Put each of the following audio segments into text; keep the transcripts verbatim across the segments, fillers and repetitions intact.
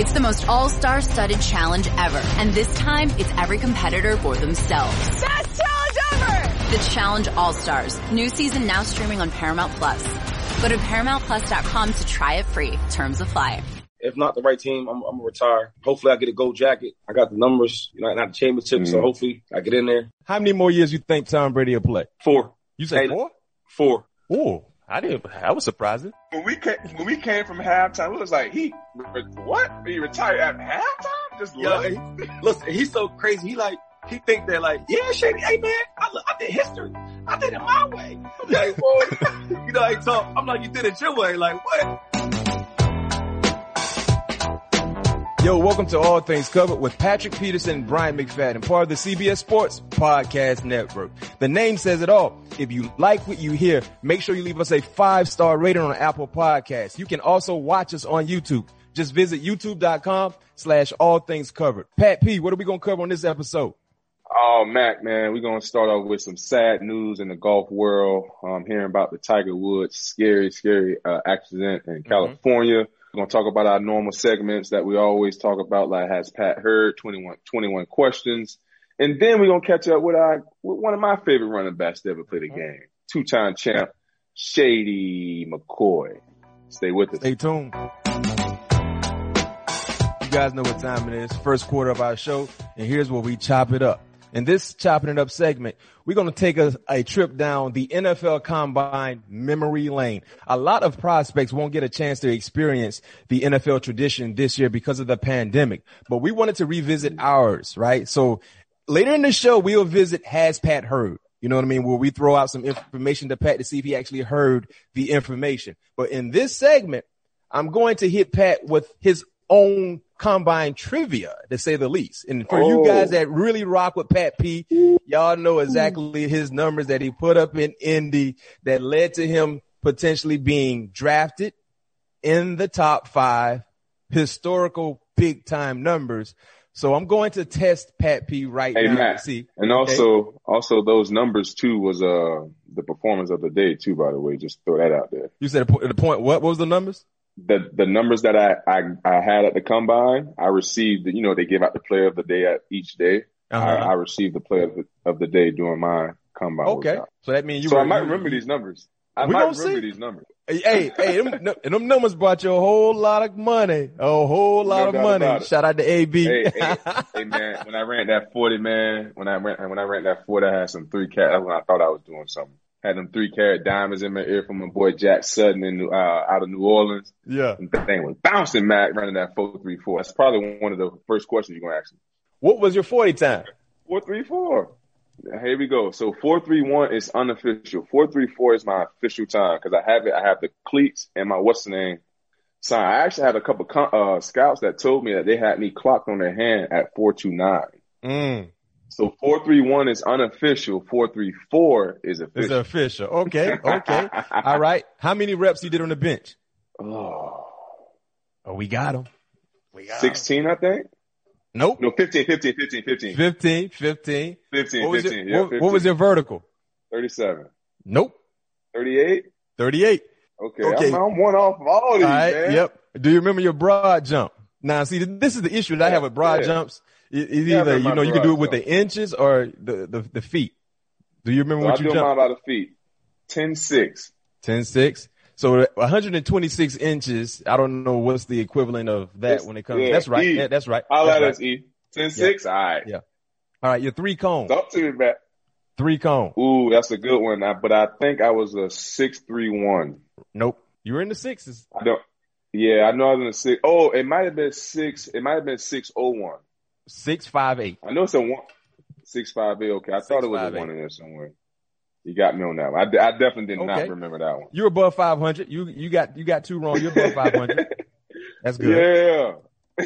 It's the most all-star studded challenge ever. And this time, it's every competitor for themselves. Best challenge ever! The Challenge All-Stars. New season now streaming on Paramount Plus. Go to Paramount Plus dot com to try it free. Terms apply. If not the right team, I'm, I'm gonna retire. Hopefully I get a gold jacket. I got the numbers, you know, not the championship, mm-hmm. so hopefully I get in there. How many more years you think Tom Brady will play? Four. You said hey, four? Four. Oh, I didn't, that was surprising. When we came, when we came from halftime, it was like, he, what? He retired at halftime? Just Yo, he, listen, he's so crazy. He like, he think that like, yeah, Shady, hey man, I, I did history. I did it my way. I'm like, well, you know, I talk, I'm like, you did it your way. Like, what? Yo, welcome to All Things Covered with Patrick Peterson and Brian McFadden, part of the C B S Sports Podcast Network. The name says it all. If you like what you hear, make sure you leave us a five-star rating on Apple Podcasts. You can also watch us on YouTube. Just visit youtube.com slash all things covered. Pat P, what are we going to cover on this episode? Oh, Mac, man, we're going to start off with some sad news in the golf world. I'm hearing about the Tiger Woods scary, scary uh, accident in California. Mm-hmm. We're going to talk about our normal segments that we always talk about, like Has Pat Heard, twenty-one, twenty-one questions. And then we're going to catch up with, our, with one of my favorite running backs to ever play the game, two-time champ, Shady McCoy. Stay with us. Stay tuned. You guys know what time it is. First quarter of our show, and here's where we chop it up. In this Chopping It Up segment, we're going to take a, a trip down the N F L Combine memory lane. A lot of prospects won't get a chance to experience the N F L tradition this year because of the pandemic, but we wanted to revisit ours, right? So later in the show, we'll visit Has Pat Heard? You know what I mean? Where we throw out some information to Pat to see if he actually heard the information. But in this segment, I'm going to hit Pat with his own Combine trivia, to say the least. And for oh. you guys that really rock with Pat P, y'all know exactly his numbers that he put up in Indy that led to him potentially being drafted in the top five, historical big time numbers. So I'm going to test Pat P right hey, now Matt, to see. And also, okay. also those numbers too was uh the performance of the day too. By the way, just throw that out there. You said the point. What? What was the numbers? The the numbers that I, I, I had at the Combine, I received, you know, they give out the player of the day at each day. Uh-huh. I, I received the player of the, of the day during my Combine. Okay. Workout. So that means you So were, I might you, remember these numbers. I we might don't remember see. these numbers. Hey, hey, them, them numbers brought you a whole lot of money. A whole lot no of money. Shout out to A B. Hey, hey, hey, man, when I ran that forty, man, when I ran, when I ran that forty, I had some three cat. That's when I thought I was doing something. Had them three carat diamonds in my ear from my boy Jack Sutton in uh, out of New Orleans. Yeah. And the thing was bouncing, Mac, running that four three four. That's probably one of the first questions you're going to ask me. What was your forty time? four three four. Here we go. So four three one is unofficial. four three four is my official time because I have it. I have the cleats and my what's the name sign. I actually had a couple uh, scouts that told me that they had me clocked on their hand at four two nine. Mm. So four three one is unofficial. four three four is official. It's official. Okay. Okay. All right. How many reps you did on the bench? Oh, oh we got him. We got sixteen, him. I think. Nope. No, fifteen, fifteen, fifteen, fifteen. fifteen, fifteen. fifteen, what was fifteen. Your, yeah, what, fifteen. what was your vertical? thirty-seven. Nope. thirty-eight? thirty-eight. Okay. Okay. I'm, I'm one off of all these, all right, man. Yep. Do you remember your broad jump? Now, see, this is the issue that I have with broad yeah. jumps. It, it's yeah, either, you know, you can do it with jump. the inches or the, the, the feet. Do you remember so what I you do jumped? mine by the feet. ten six. ten six. So one hundred twenty-six inches. I don't know what's the equivalent of that It's, when it comes. Yeah, that's right. E. Yeah, that's right. I'll that's let right. us E. ten six? Yeah. All right. Yeah. All right. Your three cone. Talk to me, Matt. Three cone. Ooh, that's a good one. I, but I think I was a six three one. Nope. You were in the sixes. I don't. Yeah, I know I was in the six. Oh, it might have been six. It might have been six oh one. Six five eight. I know it's a one. Six five eight. Okay, I Six, thought it was five, a one eight. in there somewhere. You got me on that one. I, I definitely did Okay. not remember that one. You're above five hundred. You you got you got two wrong. You're above five hundred. That's good. Yeah.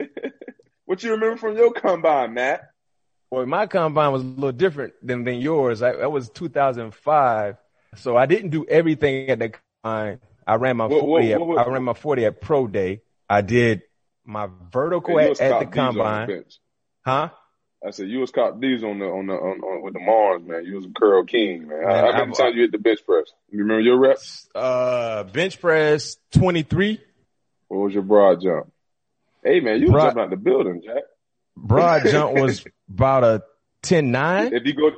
What you remember from your combine, Matt? Well, my combine was a little different than than yours. I, that was two thousand five, so I didn't do everything at the combine. I ran my What- forty. what- what- at, I ran my forty at pro day. I did my vertical Hey, you at, was at caught the D's on the combine. bench. Huh? I said you was caught these on the on the on, on with the Mars, man. You was a curl king, man. Man, How many I'm- times you hit the bench press? You remember your reps? Uh, bench press twenty-three. What was your broad jump? Hey, man, you Broad, were jumping out the building, Jack. Broad jump was about a ten nine. If you go,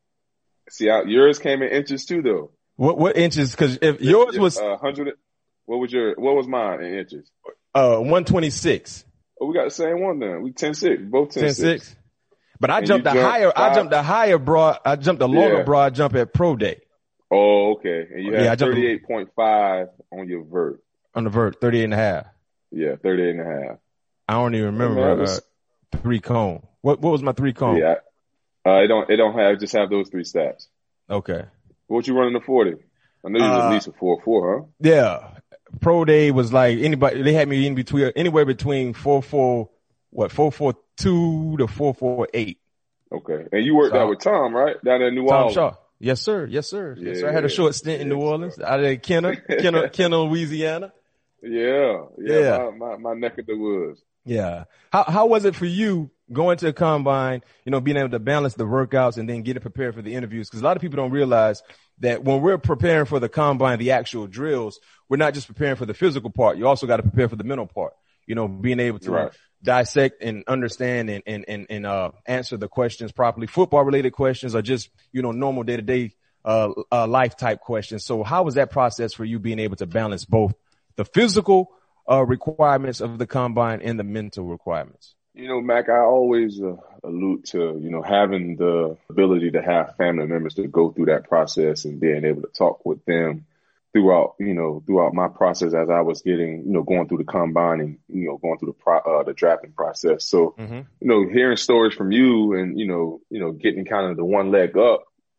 see, out yours came in inches too, though. What what inches? Because if yours was uh, hundred, what was your? What was mine in inches? Uh, one twenty six. Oh, we got the same one then. We ten six, both ten six. But I and jumped a jumped higher. five. I jumped a higher broad. I jumped a longer Yeah. broad jump at Pro Day. Oh, okay. And you had Yeah, thirty-eight point five on your vert. On the vert, thirty-eight and a half. Yeah, thirty-eight and a half. I don't even remember Yeah, was, uh, three cone. What what was my three cone? Yeah, uh, it don't it don't have just have those three stats. Okay. What you running the forty? I know you was Uh, at least a four four, huh? Yeah. Pro Day was like anybody. They had me in between anywhere between four four, what four four two to four four eight. Okay, and you worked So, out with Tom, right? Down in New Tom Orleans. Shaw. Yes, sir. Yes, sir. Yes, sir. I had a Yeah. short stint in Yes, New Orleans, out of Kenner, Kenner, Kenner, Louisiana. Yeah, yeah, Yeah. My, my my neck of the woods. Yeah. How how was it for you going to the combine, you know, being able to balance the workouts and then getting prepared for the interviews? Because a lot of people don't realize that when we're preparing for the combine, the actual drills, we're not just preparing for the physical part. You also got to prepare for the mental part, you know, being able to Right. dissect and understand and, and, and, and, uh, answer the questions properly. Football related questions are just, you know, normal day to day, uh, uh, life type questions. So how was that process for you being able to balance both the physical, uh, requirements of the combine and the mental requirements? You know, Mac, I always uh, allude to, you know, having the ability to have family members to go through that process and being able to talk with them throughout, you know, throughout my process as I was getting, you know, going through the combine and, you know, going through the pro, uh, the drafting process. So, Mm-hmm. you know, hearing stories from you and, you know, you know, getting kind of the one leg up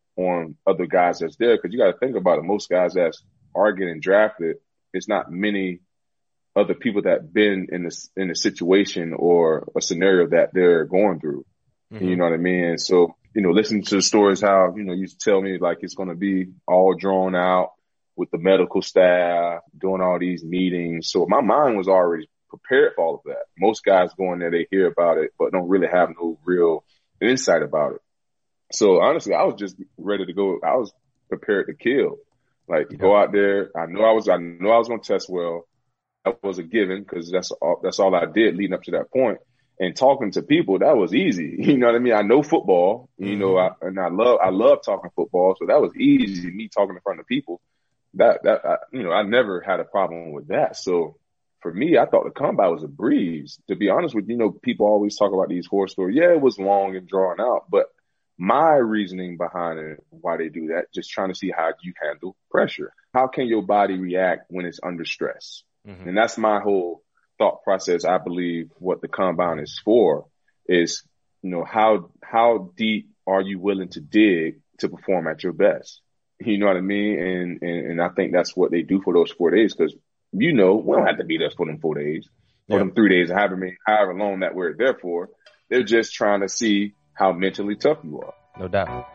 on other guys that's there. Cause you got to think about it. Most guys that are getting drafted, it's not many other people that been in this, in a situation or a scenario that they're going through. Mm-hmm. You know what I mean? And so, you know, listening to the stories, how, you know, you tell me like it's going to be all drawn out with the medical staff, doing all these meetings. So my mind was already prepared for all of that. Most guys go in there, they hear about it, but don't really have no real insight about it. So honestly, I was just ready to go. I was prepared to kill, like Yeah. go out there. I know I was, I know I was going to test well. That was a given because that's all, that's all I did leading up to that point. And talking to people, that was easy. You know what I mean? I know football, you Mm-hmm. know, I, and I love, I love talking football. So that was easy, me talking in front of people. That, that, I, you know, I never had a problem with that. So for me, I thought the combine was a breeze. To be honest with you, you know, people always talk about these horror stories. Yeah, it was long and drawn out, but my reasoning behind it, why they do that, just trying to see how you handle pressure. How can your body react when it's under stress? Mm-hmm. And that's my whole thought process. I believe what the combine is for is, you know, how, how deep are you willing to dig to perform at your best? You know what I mean? And, and, and I think that's what they do for those four days. Cause you know, we don't have to be there for them four days, for Yeah. them three days, however many, however long that we're there for. They're just trying to see how mentally tough you are. No doubt.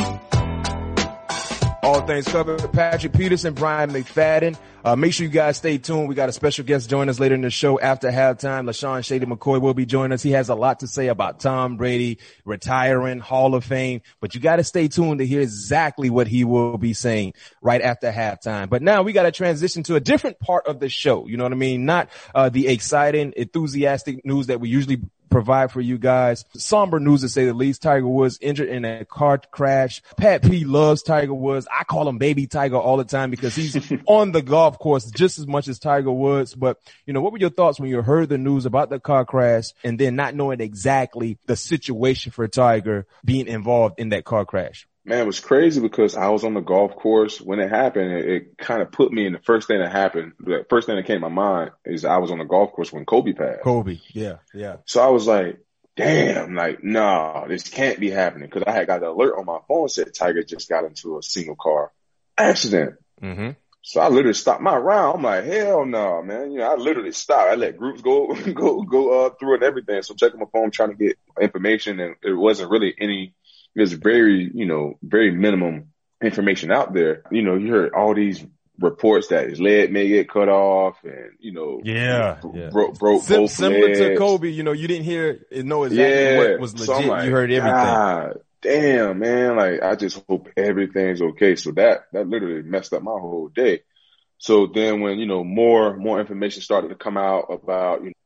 All things covered. Patrick Peterson, Brian McFadden. Uh, make sure you guys stay tuned. We got a special guest join us later in the show after halftime. LaShawn Shady McCoy will be joining us. He has a lot to say about Tom Brady retiring, Hall of Fame, but you got to stay tuned to hear exactly what he will be saying right after halftime. But now we got to transition to a different part of the show. You know what I mean? Not, uh, the exciting, enthusiastic news that we usually provide for you guys. Somber news to say the least. Tiger Woods injured in a car crash. Pat P loves Tiger Woods. I call him Baby Tiger all the time because he's on the golf course just as much as Tiger Woods. But, you know, what were your thoughts when you heard the news about the car crash and then not knowing exactly the situation for Tiger being involved in that car crash? Man, it was crazy because I was on the golf course when it happened. It, it kind of put me in the first thing that happened. The first thing that came to my mind is I was on the golf course when Kobe passed. Kobe. Yeah. Yeah. So I was like, damn, like, no, this can't be happening. Cause I had got an alert on my phone said Tiger just got into a single car accident. Mm-hmm. So I literally stopped my round. I'm like, hell no, man. You know, I literally stopped. I let groups go, go, go, uh, through it and everything. So checking my phone, trying to get information, and it wasn't really any, it was very, you know, very minimum information out there. You know, you heard all these reports that his leg may get cut off and, you know, Yeah. bro- yeah. broke, broke Sim- both similar legs. to Kobe, you know, you didn't hear, know exactly Yeah. what was legit. So I'm like, you heard everything. God damn, man. Like, I just hope everything's okay. So that, that literally messed up my whole day. So then when, you know, more, more information started to come out about, you know,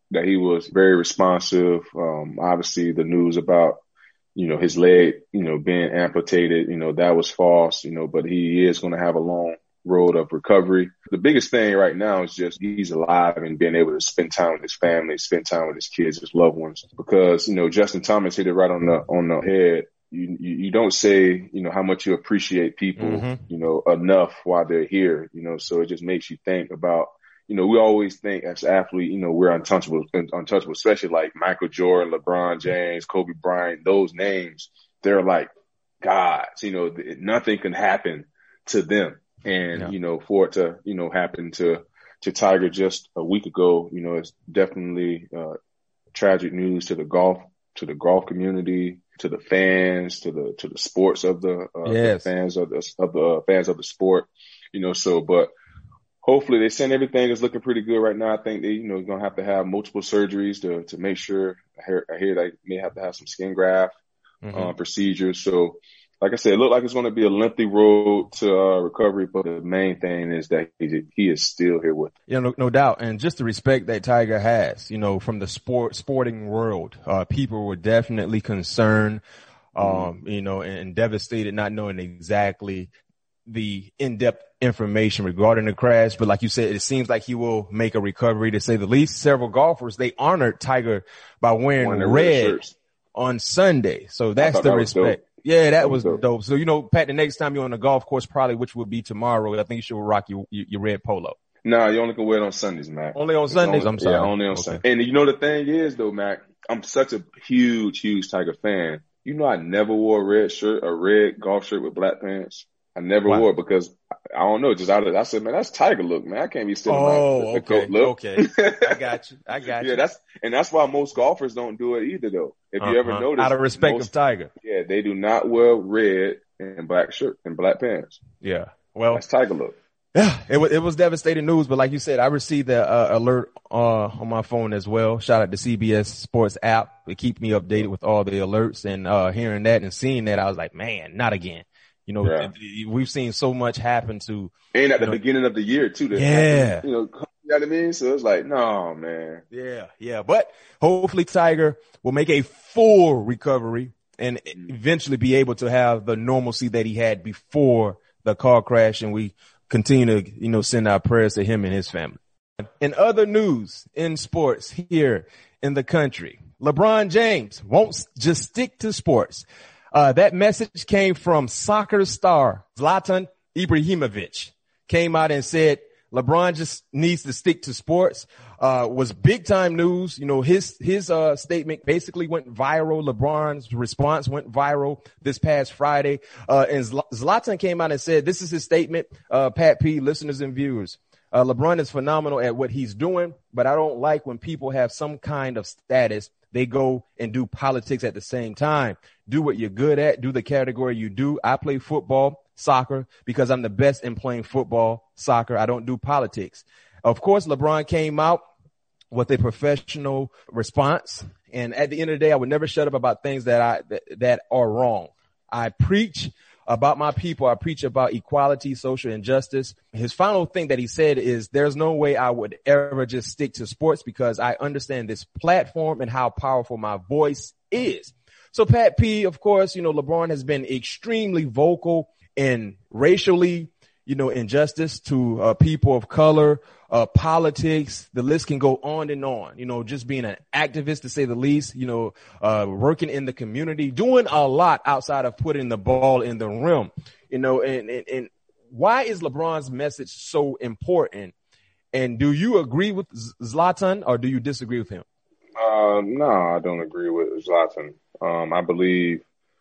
that he was very responsive. Um, obviously the news about, you know, his leg, you know, being amputated, you know, that was false, you know, but he is going to have a long road of recovery. The biggest thing right now is just he's alive and being able to spend time with his family, spend time with his kids, his loved ones, because, you know, Justin Thomas hit it right on the, on the head. You, you, you don't say, you know, how much you appreciate people, mm-hmm. you know, enough while they're here, you know, so it just makes you think about, you know, we always think as athletes, you know, we're untouchable, untouchable, especially like Michael Jordan, LeBron James, Kobe Bryant, those names, they're like gods, you know, nothing can happen to them. And, yeah. you know, for it to, you know, happen to, to Tiger just a week ago, you know, it's definitely uh, tragic news to the golf, to the golf community, to the fans, to the, to the sports of the, uh, yes. the fans of the, of the uh, fans of the sport, you know, so, but hopefully they send everything is looking pretty good right now. I think they, you know, going to have to have multiple surgeries to, to make sure. I hear, I hear they may have to have some skin graft mm-hmm. uh, procedures. So, like I said, it looked like it's going to be a lengthy road to uh, recovery, but the main thing is that he, he is still here with us. Yeah, no, no doubt. And just the respect that Tiger has, you know, from the sport sporting world, uh, people were definitely concerned, um, mm-hmm. you know, and, and devastated, not knowing exactly the in-depth information regarding the crash. But like you said, it seems like he will make a recovery, to say the least. Several golfers, they honored Tiger by wearing red, red on Sunday. So that's the that respect. Yeah, that, that was dope. dope. So, you know, Pat, the next time you're on the golf course, probably, which will be tomorrow, I think you should rock your, your, your red polo. No, nah, you only can wear it on Sundays, Mac. Only on Sundays? Only, I'm sorry. Yeah, only on okay. Sundays. And you know, the thing is, though, Mac, I'm such a huge, huge Tiger fan. You know, I never wore a red shirt, a red golf shirt with black pants. I never wow. wore it because I don't know, just out of, I said, man, that's Tiger look, man. I can't be sitting oh, my the okay, coat look. Okay. I got you. I got yeah, you. that's, and that's why most golfers don't do it either, though. If uh-huh. you ever notice. Out of respect most, of Tiger. Yeah, they do not wear red and black shirt and black pants. Yeah. Well, that's Tiger look. Yeah, it was, it was devastating news, but like you said, I received the uh, alert uh, on my phone as well. Shout out to C B S Sports app. It keep me updated with all the alerts, and uh, hearing that and seeing that, I was like, man, not again. You know, yeah. we've seen so much happen to. And at the know, beginning of the year, too. That yeah. Happened, you know, you know what I mean? So it's like, no, man. Yeah, yeah. But hopefully Tiger will make a full recovery and eventually be able to have the normalcy that he had before the car crash. And we continue to, you know, send our prayers to him and his family. In other news in sports here in the country, LeBron James won't just stick to sports. Uh, that message came from soccer star Zlatan Ibrahimovic. Came out and said LeBron just needs to stick to sports. Uh, was big time news. You know, his, his, uh, statement basically went viral. LeBron's response went viral this past Friday. Uh, and Zlatan came out and said, this is his statement, uh, Pat P, listeners and viewers. Uh, LeBron is phenomenal at what he's doing, but I don't like when people have some kind of status. They go and do politics at the same time. Do what you're good at. Do the category you do. I play football, soccer, because I'm the best in playing football, soccer. I don't do politics. Of course, LeBron came out with a professional response. And at the end of the day, I would never shut up about things that I, that, that are wrong. I preach about my people. I preach about equality, social injustice. His final thing that he said is there's no way I would ever just stick to sports because I understand this platform and how powerful my voice is. So Pat P, of course, you know, LeBron has been extremely vocal in racially, you know, injustice to uh, people of color, uh, politics. The list can go on and on, you know, just being an activist to say the least, you know, uh, working in the community, doing a lot outside of putting the ball in the rim, you know, and, and, and why is LeBron's message so important? And do you agree with Zlatan or do you disagree with him? Uh, no, I don't agree with Zlatan. Um, I believe,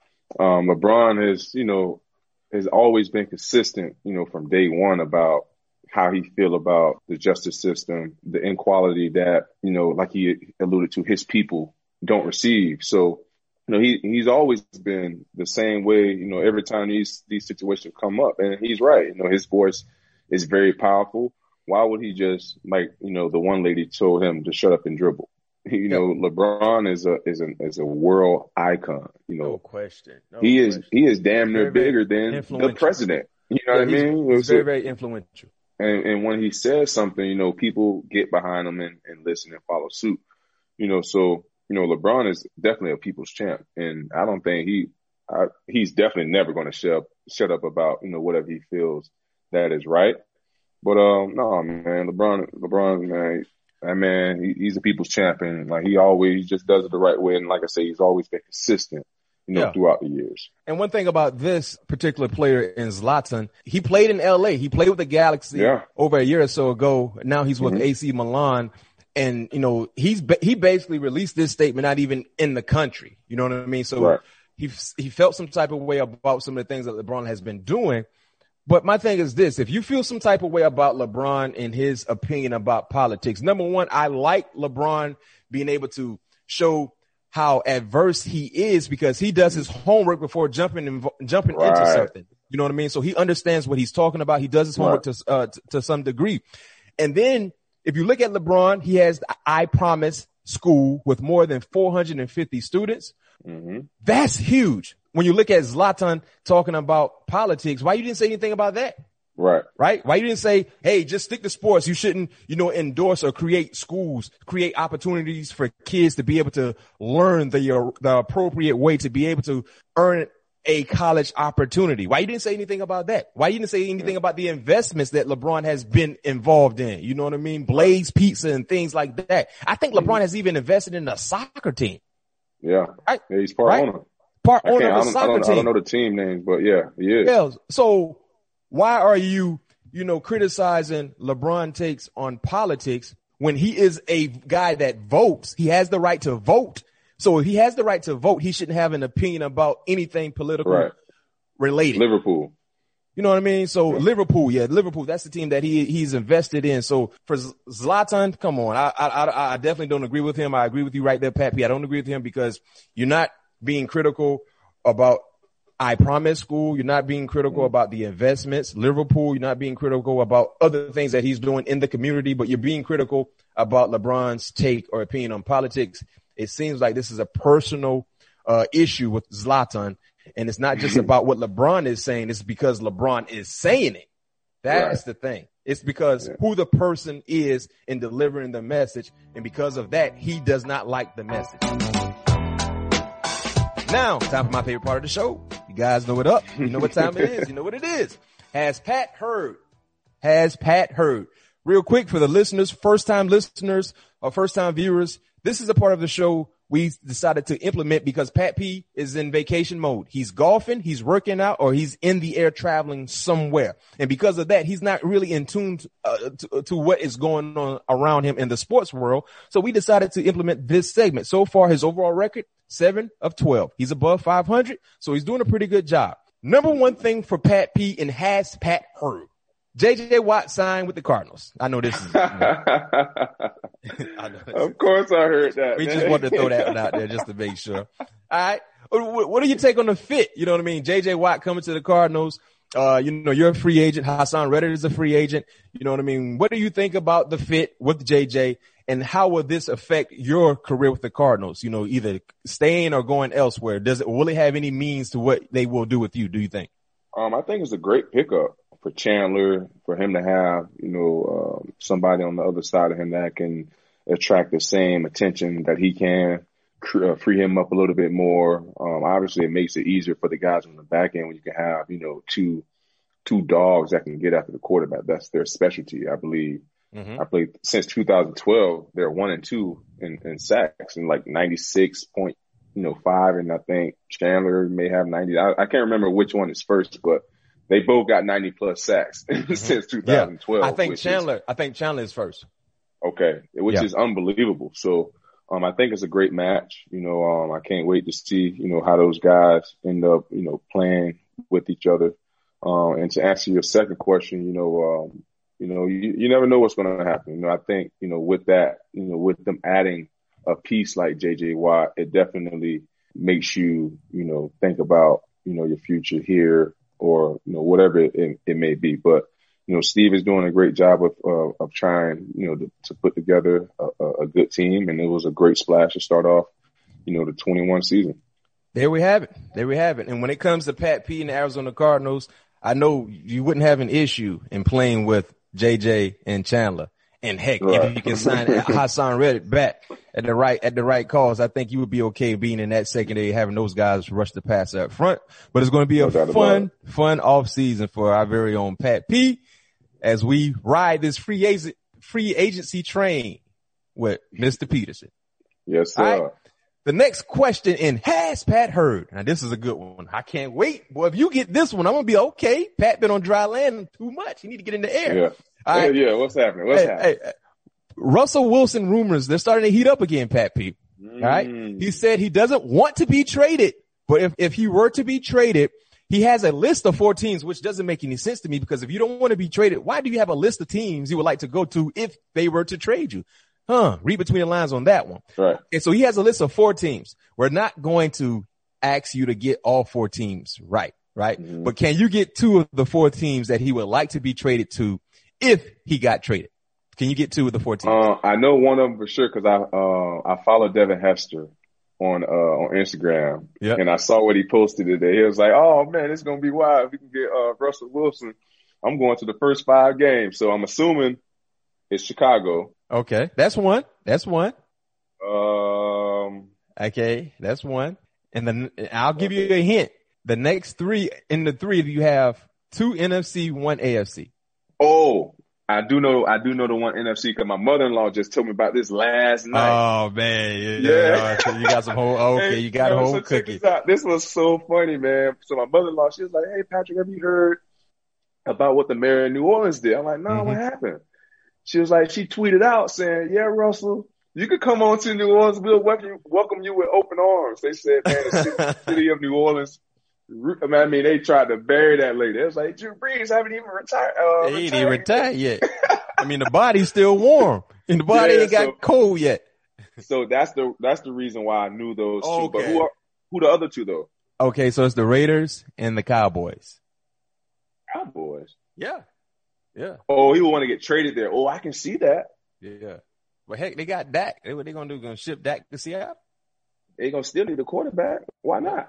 um, LeBron has, you know, has always been consistent, you know, from day one about how he feel about the justice system, the inequality that, you know, like he alluded to, his people don't receive. So, you know, he, he's always been the same way, you know, every time these, these situations come up, and he's right. You know, his voice is very powerful. Why would he just, like, you know, the one lady told him to shut up and dribble? You know, yep. LeBron is a is an is a world icon. You know, no question. No he question. is he is damn near very, bigger than the president. You know yeah, what I mean? He's very very influential. And and when he says something, you know, people get behind him and, and listen and follow suit. You know, so, you know, LeBron is definitely a people's champ. And I don't think he, I, he's definitely never going to shut up, shut up about, you know, whatever he feels that is right. But, um, no, man, LeBron, LeBron, man, that man, he, he's a people's champion. Like, he always just does it the right way. And like I say, he's always been consistent, you know, yeah. throughout the years. And one thing about this particular player in Zlatan, he played in L A. He played with the Galaxy yeah. over a year or so ago. Now he's with mm-hmm. A C Milan. And, you know, he's, he basically released this statement not even in the country. You know what I mean? So right. he, he felt some type of way about some of the things that LeBron has been doing. But my thing is this, if you feel some type of way about LeBron and his opinion about politics, number one, I like LeBron being able to show how adverse he is because he does his homework before jumping in, jumping right. into something. You know what I mean? So he understands what he's talking about. He does his homework right. to, uh, to, to some degree. And then if you look at LeBron, he has the I Promise school with more than four hundred fifty students. Mm-hmm. That's huge. When you look at Zlatan talking about politics, why you didn't say anything about that? Right. Right. Why you didn't say, hey, just stick to sports. You shouldn't, you know, endorse or create schools, create opportunities for kids to be able to learn the, uh, the appropriate way to be able to earn a college opportunity. Why you didn't say anything about that? Why you didn't say anything yeah. about the investments that LeBron has been involved in? You know what I mean? Blaze Pizza and things like that. I think LeBron mm-hmm. has even invested in a soccer team. Yeah. Right? Yeah, he's part right? owner. Part I owner of I the don't, soccer I don't, team. I don't know the team names, but yeah, he is. Yeah. So why are you, you know, criticizing LeBron takes on politics when he is a guy that votes? He has the right to vote. So if he has the right to vote, he shouldn't have an opinion about anything political right. related. Liverpool. You know what I mean? So yeah. Liverpool, yeah, Liverpool, that's the team that he he's invested in. So for Zlatan, come on, I I I definitely don't agree with him. I agree with you right there, Pat P. I don't agree with him because you're not being critical about I Promise School. You're not being critical mm-hmm. about the investments. Liverpool, you're not being critical about other things that he's doing in the community, but you're being critical about LeBron's take or opinion on politics. It seems like this is a personal uh issue with Zlatan. And it's not just about what LeBron is saying. It's because LeBron is saying it. That's right. the thing. It's because yeah. who the person is in delivering the message. And because of that, he does not like the message. Now, time for my favorite part of the show. You guys know it up. You know what time it is. You know what it is. Has Pat heard? Has Pat heard? Real quick for the listeners, first time listeners or first time viewers, this is a part of the show we decided to implement because Pat P is in vacation mode. He's golfing, he's working out, or he's in the air traveling somewhere. And because of that, he's not really in tune uh, to, to what is going on around him in the sports world. So we decided to implement this segment. So far, his overall record, seven of twelve. He's above five hundred, so he's doing a pretty good job. Number one thing for Pat P and has Pat heard? J J Watt signed with the Cardinals. I know this is. You know, I know of course, I heard that. We man. just wanted to throw that one out there just to make sure. All right. What do you take on the fit? You know what I mean? J J Watt coming to the Cardinals. Uh, you know, you're a free agent. Hassan Reddick is a free agent. You know what I mean? What do you think about the fit with J J, and how will this affect your career with the Cardinals? You know, either staying or going elsewhere. Does it, will it have any means to what they will do with you? Do you think? Um, I think it's a great pickup for Chandler, for him to have, you know, um, somebody on the other side of him that can attract the same attention that he can, cr- uh, free him up a little bit more. Um, obviously it makes it easier for the guys on the back end when you can have, you know, two, two dogs that can get after the quarterback. That's their specialty, I believe. Mm-hmm. I played since two thousand twelve. They're one and two in, in sacks and like ninety-six point, you know, five. And I think Chandler may have ninety. I, I can't remember which one is first, but they both got ninety plus sacks mm-hmm. since two thousand twelve. Yeah. I think Chandler, is, I think Chandler is first. Okay. Which yeah. is unbelievable. So, um, I think it's a great match. You know, um, I can't wait to see, you know, how those guys end up, you know, playing with each other. Um, and to answer your second question, you know, um, you know, you, you never know what's going to happen. You know, I think, you know, with that, you know, with them adding a piece like J J Watt, it definitely makes you, you know, think about, you know, your future here or, you know, whatever it, it may be. But, you know, Steve is doing a great job of, uh, of trying, you know, to, to put together a, a good team. And it was a great splash to start off, you know, the twenty-one season. There we have it. There we have it. And when it comes to Pat P and the Arizona Cardinals, I know you wouldn't have an issue in playing with J J and Chandler. And heck, Right. if you can sign Hassan Reddick back at the right at the right cause, I think you would be okay being in that secondary, having those guys rush the pass up front. But it's going to be a No doubt fun, fun off season for our very own Pat P as we ride this free agent free agency train with Mister Peterson. Yes, sir. All right. The next question in Has Pat Heard? Now this is a good one. I can't wait. Boy, if you get this one, I'm gonna be okay. Pat been on dry land too much. You need to get in the air. Yeah. All right. Yeah, yeah. What's happening? What's Hey, happening? hey, Russell Wilson rumors, they're starting to heat up again, Pat P. Mm. All right. He said he doesn't want to be traded, but if, if he were to be traded, he has a list of four teams, which doesn't make any sense to me because if you don't want to be traded, why do you have a list of teams you would like to go to if they were to trade you? Huh. Read between the lines on that one. Right. And so he has a list of four teams. We're not going to ask you to get all four teams right, right? Mm-hmm. But can you get two of the four teams that he would like to be traded to if he got traded? Can you get two of the four teams? Uh, I know one of them for sure because I uh, I follow Devin Hester on uh, on Instagram, Yep. and I saw what he posted today. He was like, "Oh man, it's gonna be wild if we can get uh, Russell Wilson. I'm going to the first five games, so I'm assuming it's Chicago." Okay. That's one. That's one. Um, Okay. That's one. And then I'll give you a hint. The next three, in the three of you have two N F C, one A F C. oh, I do know, I do know the one N F C because my mother-in-law just told me about this last night. Oh man. Yeah. Yeah. yeah. You got some whole, okay. Hey, You got a yo, whole so check cookie. this out. This was so funny, man. So my mother-in-law, she was like, "Hey, Patrick, have you heard about what the mayor of New Orleans did?" I'm like, "No, Mm-hmm. what happened?" She was like, she tweeted out saying, "Yeah, Russell, you could come on to New Orleans. We'll welcome you, welcome you with open arms." They said, man, the city, city of New Orleans. I mean, they tried to bury that lady. It was like, Drew Brees haven't even retired. Uh, He ain't even retired yet. I mean, the body's still warm and the body Yeah, ain't got so- cold yet. So that's the that's the reason why I knew those two. But Okay. who are who the other two though? Okay. So it's the Raiders and the Cowboys. Cowboys. Yeah. Yeah. Oh, he would want to get traded there. Oh, I can see that. Yeah. But heck, they got Dak. They, what they gonna do? Gonna ship Dak to Seattle? They gonna still need a quarterback. Why not?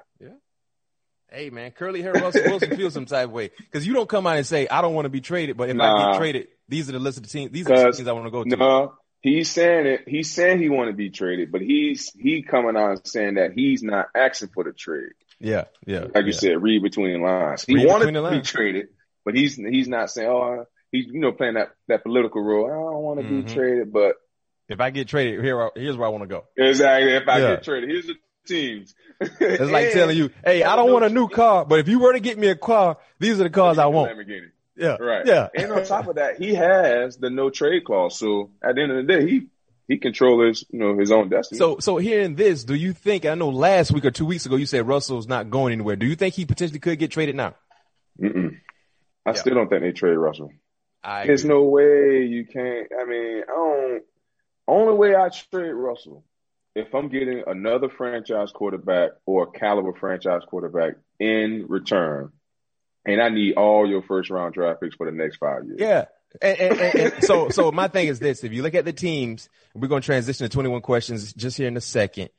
Hey man, curly hair Russell Wilson feels some type of way because you don't come out and say I don't want to be traded, but if I Nah. get traded, these are the list of the teams. These are the Cause teams I want to go to. no, he's saying it. He's saying he want to be traded, but he's he coming out and saying that he's not asking for the trade. Yeah, yeah. Like yeah. you said, read between the lines. He Read wanted between the to be lines. traded, but he's he's not saying, oh, he's you know playing that that political role. I don't want to Mhm. be traded, but If I get traded, here, here's where I want to go. exactly if I Yeah. get traded, here's the teams. It's like telling you, hey, I don't want a new car, but if you were to get me a car, these are the cars I want. Lamborghini. Yeah, Right. yeah. And on top of that, he has the no trade clause. So at the end of the day, he he controls you know his own destiny. So, so hearing this, do you think? I know last week or two weeks ago you said Russell's not going anywhere. Do you think he potentially could get traded now? Mm-mm. I Yeah. still don't think they trade Russell. I There's agree. no way you can't. I mean, I don't. Only way I trade Russell if I'm getting another franchise quarterback or a caliber franchise quarterback in return, and I need all your first round draft picks for the next five years. Yeah. And, and, and, and so, so my thing is this: if you look at the teams, we're going to transition to twenty-one questions just here in a second.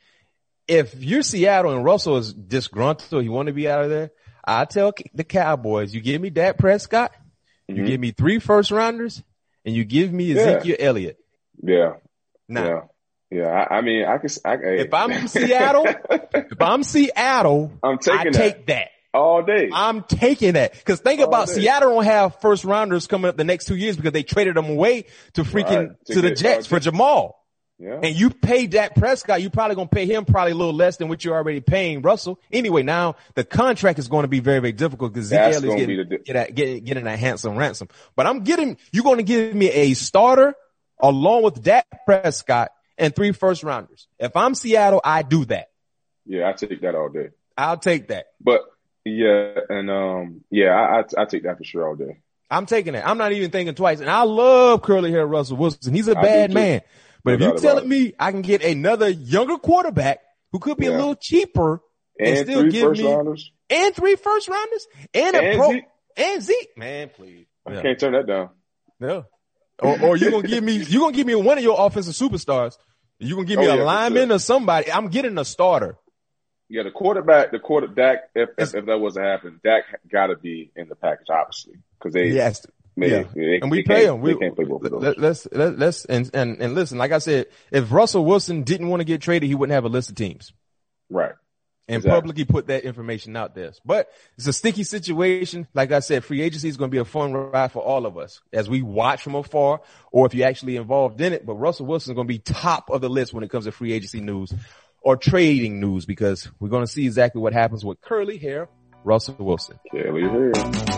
If you're Seattle and Russell is disgruntled, he want to be out of there, I tell the Cowboys, you give me Dak Prescott, you Mhm. give me three first rounders, and you give me Ezekiel Elliott. Yeah. Now, Yeah. Yeah. I, I mean, I can. I, hey. if I'm Seattle, if I'm Seattle, I'm taking I that. take that. all day. I'm taking that. Because think All about day. Seattle don't have first rounders coming up the next two years because they traded them away to freaking Right, to to the get- Jets uh, for Jamal. Yeah. And you pay Dak Prescott, you probably gonna pay him probably a little less than what you're already paying Russell. Anyway, now the contract is going to be very, very difficult because That's Zeke Elliott's gonna be getting, the di- get at, getting, getting a handsome ransom. But I'm getting, you're going to give me a starter along with Dak Prescott and three first rounders. If I'm Seattle, I do that. Yeah, I take that all day. I'll take that. But yeah, and um, yeah, I, I I take that for sure all day. I'm taking that. I'm not even thinking twice. And I love curly hair Russell Wilson. He's a I bad do too. man. But No if you're doubt about telling me I can get another younger quarterback who could be a Yeah. little cheaper and, And still three give first me rounders. and three first rounders and a And pro Zeke. and Zeke, man, please. I Yeah. can't turn that down. Yeah. Or, or you gonna give me you gonna give me one of your offensive superstars. You gonna give me Oh, a yeah, for lineman sure. or somebody. I'm getting a starter. Yeah, the quarterback, the quarter Dak. If if, if that was to happen, Dak got to be in the package, obviously, because they Yes. Man, yeah, they, and we they pay them. him. We, can't play both of those. let, let's let, let's and, and and listen. Like I said, if Russell Wilson didn't want to get traded, he wouldn't have a list of teams. Right. And exactly. publicly put that information out there. But it's a sticky situation. Like I said, free agency is going to be a fun ride for all of us as we watch from afar, or if you're actually involved in it. But Russell Wilson is going to be top of the list when it comes to free agency news or trading news, because we're going to see exactly what happens with curly hair Russell Wilson. Curly hair.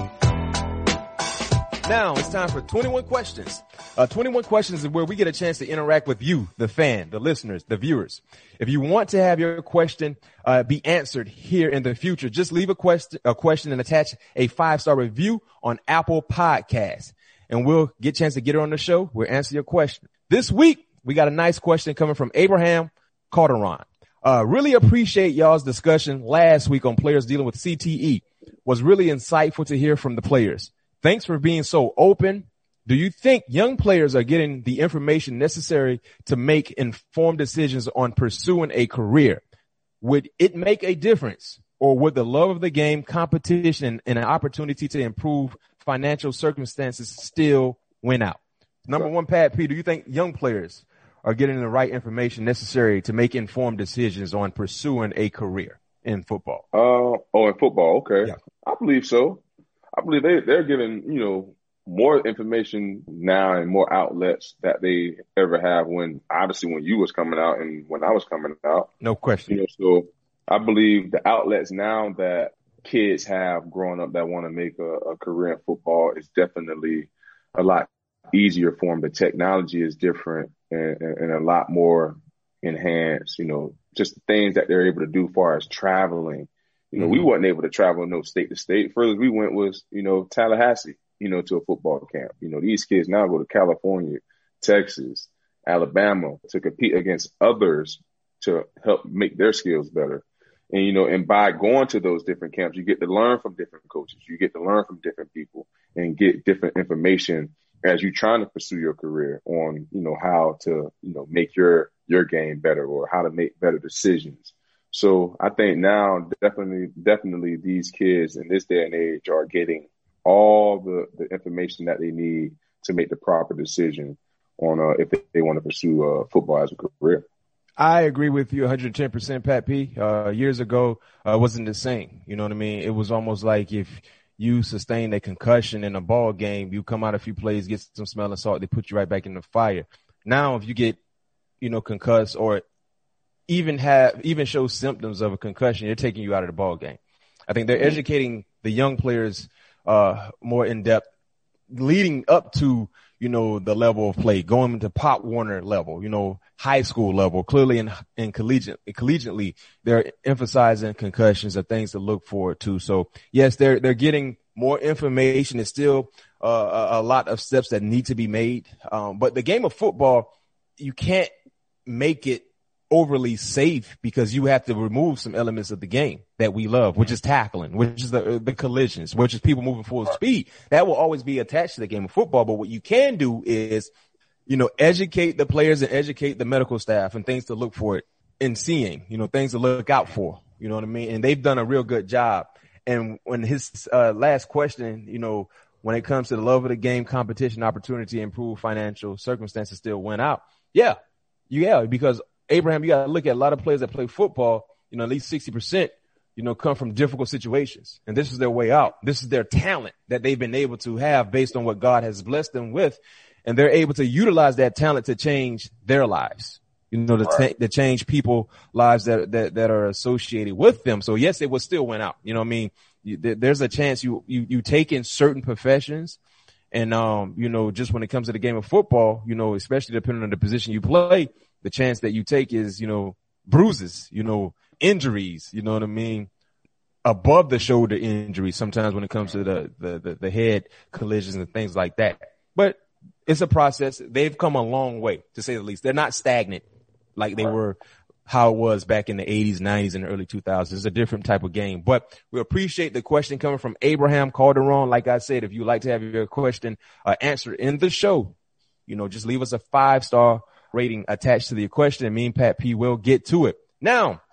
Now it's time for twenty-one questions. Uh, twenty-one questions is where we get a chance to interact with you, the fan, the listeners, the viewers. If you want to have your question uh, be answered here in the future, just leave a question, a question and attach a five-star review on Apple Podcasts, and we'll get a chance to get her on the show. We'll answer your question. This week, we got a nice question coming from Abraham Calderon. Uh, really appreciate y'all's discussion last week on players dealing with C T E. Was really insightful to hear from the players. Thanks for being so open. Do you think young players are getting the information necessary to make informed decisions on pursuing a career? Would it make a difference, or would the love of the game, competition, and an opportunity to improve financial circumstances still win out? Number one, Pat P, do you think young players are getting the right information necessary to make informed decisions on pursuing a career in football? Uh, oh, in football. Okay. Yeah. I believe so. I believe they, they're getting, you know, more information now and more outlets that they ever have when, obviously, when you was coming out and when I was coming out. No question. You know, so I believe the outlets now that kids have growing up that want to make a, a career in football is definitely a lot easier for them. The technology is different and, and, and a lot more enhanced, you know, just the things that they're able to do as far as traveling. You know, mm-hmm. we wasn't able to travel no state to state. Furthest we went was, you know, Tallahassee, you know, to a football camp. You know, these kids now go to California, Texas, Alabama to compete against others to help make their skills better. And, you know, and by going to those different camps, you get to learn from different coaches. You get to learn from different people and get different information as you're trying to pursue your career on, you know, how to, you know, make your, your game better or how to make better decisions. So I think now definitely, definitely these kids in this day and age are getting all the, the information that they need to make the proper decision on uh, if they, they want to pursue uh, football as a career. I agree with you one hundred ten percent, Pat P. Uh, years ago, uh, it wasn't the same. You know what I mean? It was almost like if you sustained a concussion in a ball game, you come out a few plays, get some smell of salt, they put you right back in the fire. Now, if you get, you know, concussed or even have, even show symptoms of a concussion, they're taking you out of the ball game. I think they're educating the young players, uh, more in depth leading up to, you know, the level of play, going to Pop Warner level, you know, high school level, clearly in, in collegiate, collegiately, they're emphasizing concussions and things to look forward to. So yes, they're, they're getting more information. It's still uh, a, a lot of steps that need to be made. Um, but the game of football, you can't make it overly safe because you have to remove some elements of the game that we love, which is tackling, which is the the collisions, which is people moving full speed. That will always be attached to the game of football. But what you can do is, you know, educate the players and educate the medical staff and things to look for it in seeing, you know, things to look out for, you know what I mean? And they've done a real good job. And when his uh, last question, you know, when it comes to the love of the game, competition, opportunity, improve financial circumstances still went out. Yeah. Yeah. Because Abraham, you got to look at a lot of players that play football, you know, at least sixty percent, you know, come from difficult situations. And this is their way out. This is their talent that they've been able to have based on what God has blessed them with. And they're able to utilize that talent to change their lives, you know, to, ta- to change people lives that, that, that are associated with them. So yes, it will still went out. You know what I mean? You, there's a chance you, you, you take in certain professions. And, um, you know, just when it comes to the game of football, you know, especially depending on the position you play, the chance that you take is, you know, bruises, you know, injuries, you know what I mean? Above the shoulder injuries sometimes when it comes to the, the, the, the head collisions and things like that. But it's a process. They've come a long way, to say the least. They're not stagnant like they were, how it was back in the eighties, nineties, and early two thousands. It's a different type of game. But we appreciate the question coming from Abraham Calderon. Like I said, if you'd like to have your question uh, answered in the show, you know, just leave us a five-star rating attached to the question, and me and Pat P will get to it. Now,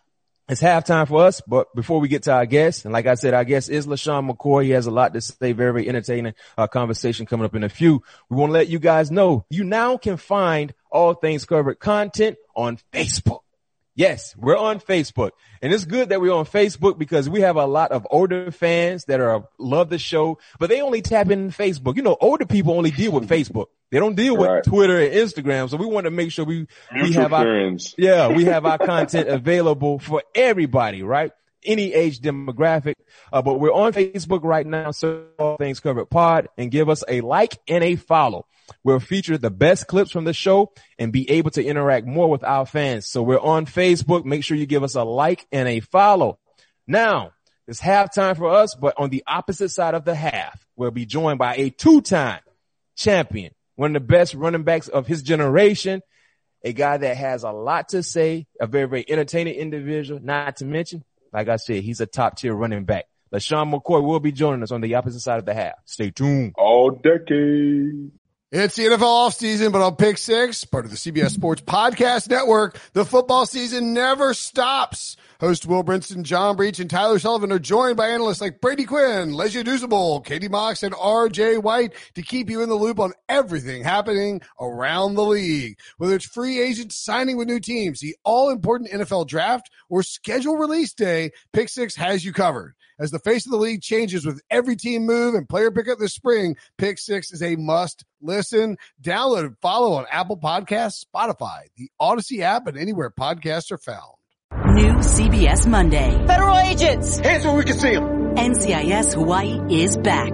It's halftime for us, but before we get to our guest, and like I said, our guest is LeSean McCoy. He has a lot to say, very, very entertaining uh, conversation coming up in a few. We want to let you guys know you now can find All Things Covered content on Facebook. Yes, we're on Facebook. And it's good that we're on Facebook because we have a lot of older fans that are love the show, but they only tap in Facebook. You know, older people only deal with Facebook. They don't deal with right. Twitter and Instagram. So we want to make sure we, we have friends. our, yeah, we have our content available for everybody, right? Any age demographic. Uh, but we're on Facebook right now. So All Things Covered Pod, and give us a like and a follow. We'll feature the best clips from the show and be able to interact more with our fans. So we're on Facebook. Make sure you give us a like and a follow. Now, it's halftime for us, but on the opposite side of the half, we'll be joined by a two-time champion, one of the best running backs of his generation, a guy that has a lot to say, a very, very entertaining individual, not to mention, like I said, he's a top-tier running back. LeSean McCoy will be joining us on the opposite side of the half. Stay tuned. All decade. It's the N F L offseason, but on Pick Six, part of the C B S Sports Podcast Network, the football season never stops. Host Will Brinson, John Breach, and Tyler Sullivan are joined by analysts like Brady Quinn, Lesia Dusable, Katie Mox, and R J White to keep you in the loop on everything happening around the league. Whether it's free agents signing with new teams, the all-important N F L draft, or schedule release day, Pick Six has you covered. As the face of the league changes with every team move and player pickup this spring, Pick Six is a must listen. Download and follow on Apple Podcasts, Spotify, the Odyssey app, and anywhere podcasts are found. New C B S Monday. Federal agents. Hands where we can see them. N C I S Hawaii is back.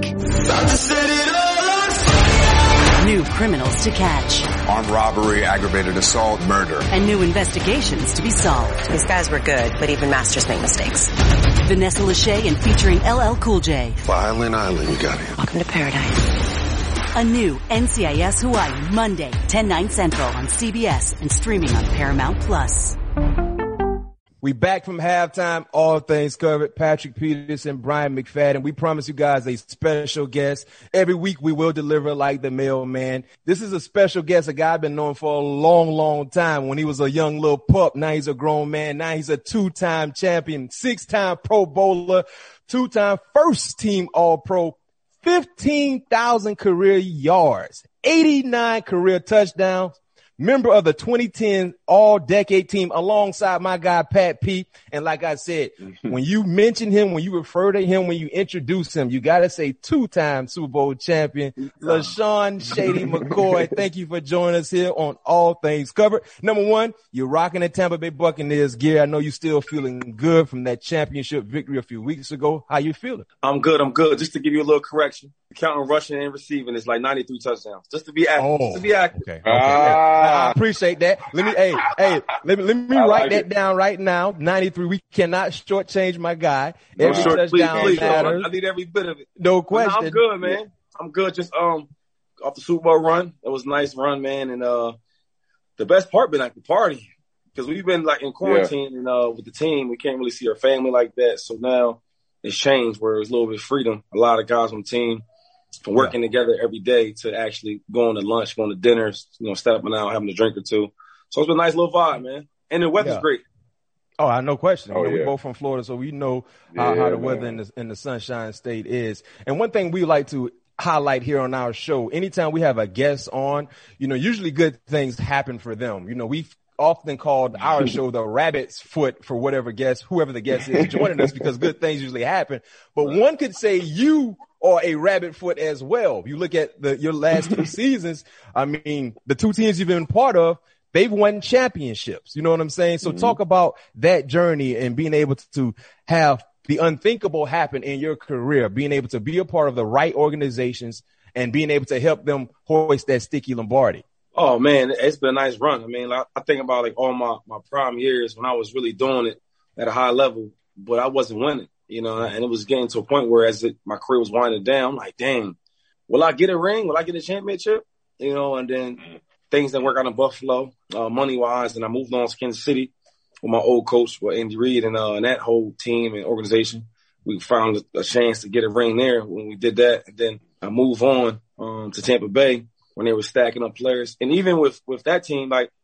New criminals to catch. Armed robbery, aggravated assault, murder. And new investigations to be solved. These guys were good, but even masters make mistakes. Vanessa Lachey and featuring L L Cool J. Violin Island, you got it. Welcome to paradise. A new N C I S Hawaii, Monday, ten, nine Central on C B S and streaming on Paramount Plus. We back from halftime, All Things Covered. Patrick Peterson, Brian McFadden. We promise you guys a special guest. Every week we will deliver like the mailman. This is a special guest, a guy I've been knowing for a long, long time. When he was a young little pup, now he's a grown man. Now he's a two-time champion, six-time Pro Bowler, two-time first-team All-Pro, fifteen thousand career yards, eighty-nine career touchdowns. Member of the twenty ten All-Decade Team alongside my guy, Pat P. And like I said, when you mention him, when you refer to him, when you introduce him, you got to say two-time Super Bowl champion, LeSean Shady McCoy. Thank you for joining us here on All Things Covered. Number one, you're rocking the Tampa Bay Buccaneers gear. I know you're still feeling good from that championship victory a few weeks ago. How you feeling? I'm good. I'm good. Just to give you a little correction, counting rushing and receiving is like ninety-three touchdowns. Just to be accurate. Oh, just to be accurate. Okay. okay. Uh, I appreciate that. Let me, hey, hey, let me, let me I write like that it. down right now. ninety-three. We cannot shortchange my guy. No, Every sure, please, touchdown please, matters. I need every bit of it. No But question. no, I'm good, man. I'm good. Just um, off the Super Bowl run. It was a nice run, man. And uh, the best part been like the party, because we've been like in quarantine yeah. and uh with the team, we can't really see our family like that. So now it's changed where it's a little bit of freedom. A lot of guys on the team from working yeah. together every day to actually going to lunch, going to dinners, you know, stepping out, having a drink or two. So it's been a nice little vibe, man. And the weather's Yeah. great. Oh, I no question. Oh, You know, yeah. We both from Florida, so we know how, Yeah, how the man. weather in the, in the Sunshine State is. And one thing we like to highlight here on our show, anytime we have a guest on, you know, usually good things happen for them. You know, we've often called our show the rabbit's foot for whatever guest, whoever the guest is joining us, because good things usually happen. But one could say you are a rabbit foot as well. You look at the your last two seasons, I mean, the two teams you've been part of, they've won championships. You know what I'm saying? So mm-hmm. talk about that journey and being able to have the unthinkable happen in your career, being able to be a part of the right organizations and being able to help them hoist that sticky Lombardi. Oh man, it's been a nice run. I mean, like, I think about like all my, my prime years when I was really doing it at a high level, but I wasn't winning, you know, and it was getting to a point where as it, my career was winding down, I'm like, dang, will I get a ring? Will I get a championship? You know, and then things didn't work out in Buffalo, uh, money wise. And I moved on to Kansas City with my old coach, with Andy Reid, and, uh, and that whole team and organization. We found a chance to get a ring there when we did that. And then I moved on, um, to Tampa Bay when they were stacking up players. And even with, with that team, like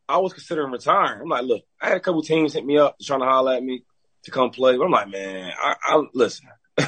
I was considering retiring. I'm like, look, I had a couple teams hit me up trying to holler at me to come play. But I'm like, man, I, I listen,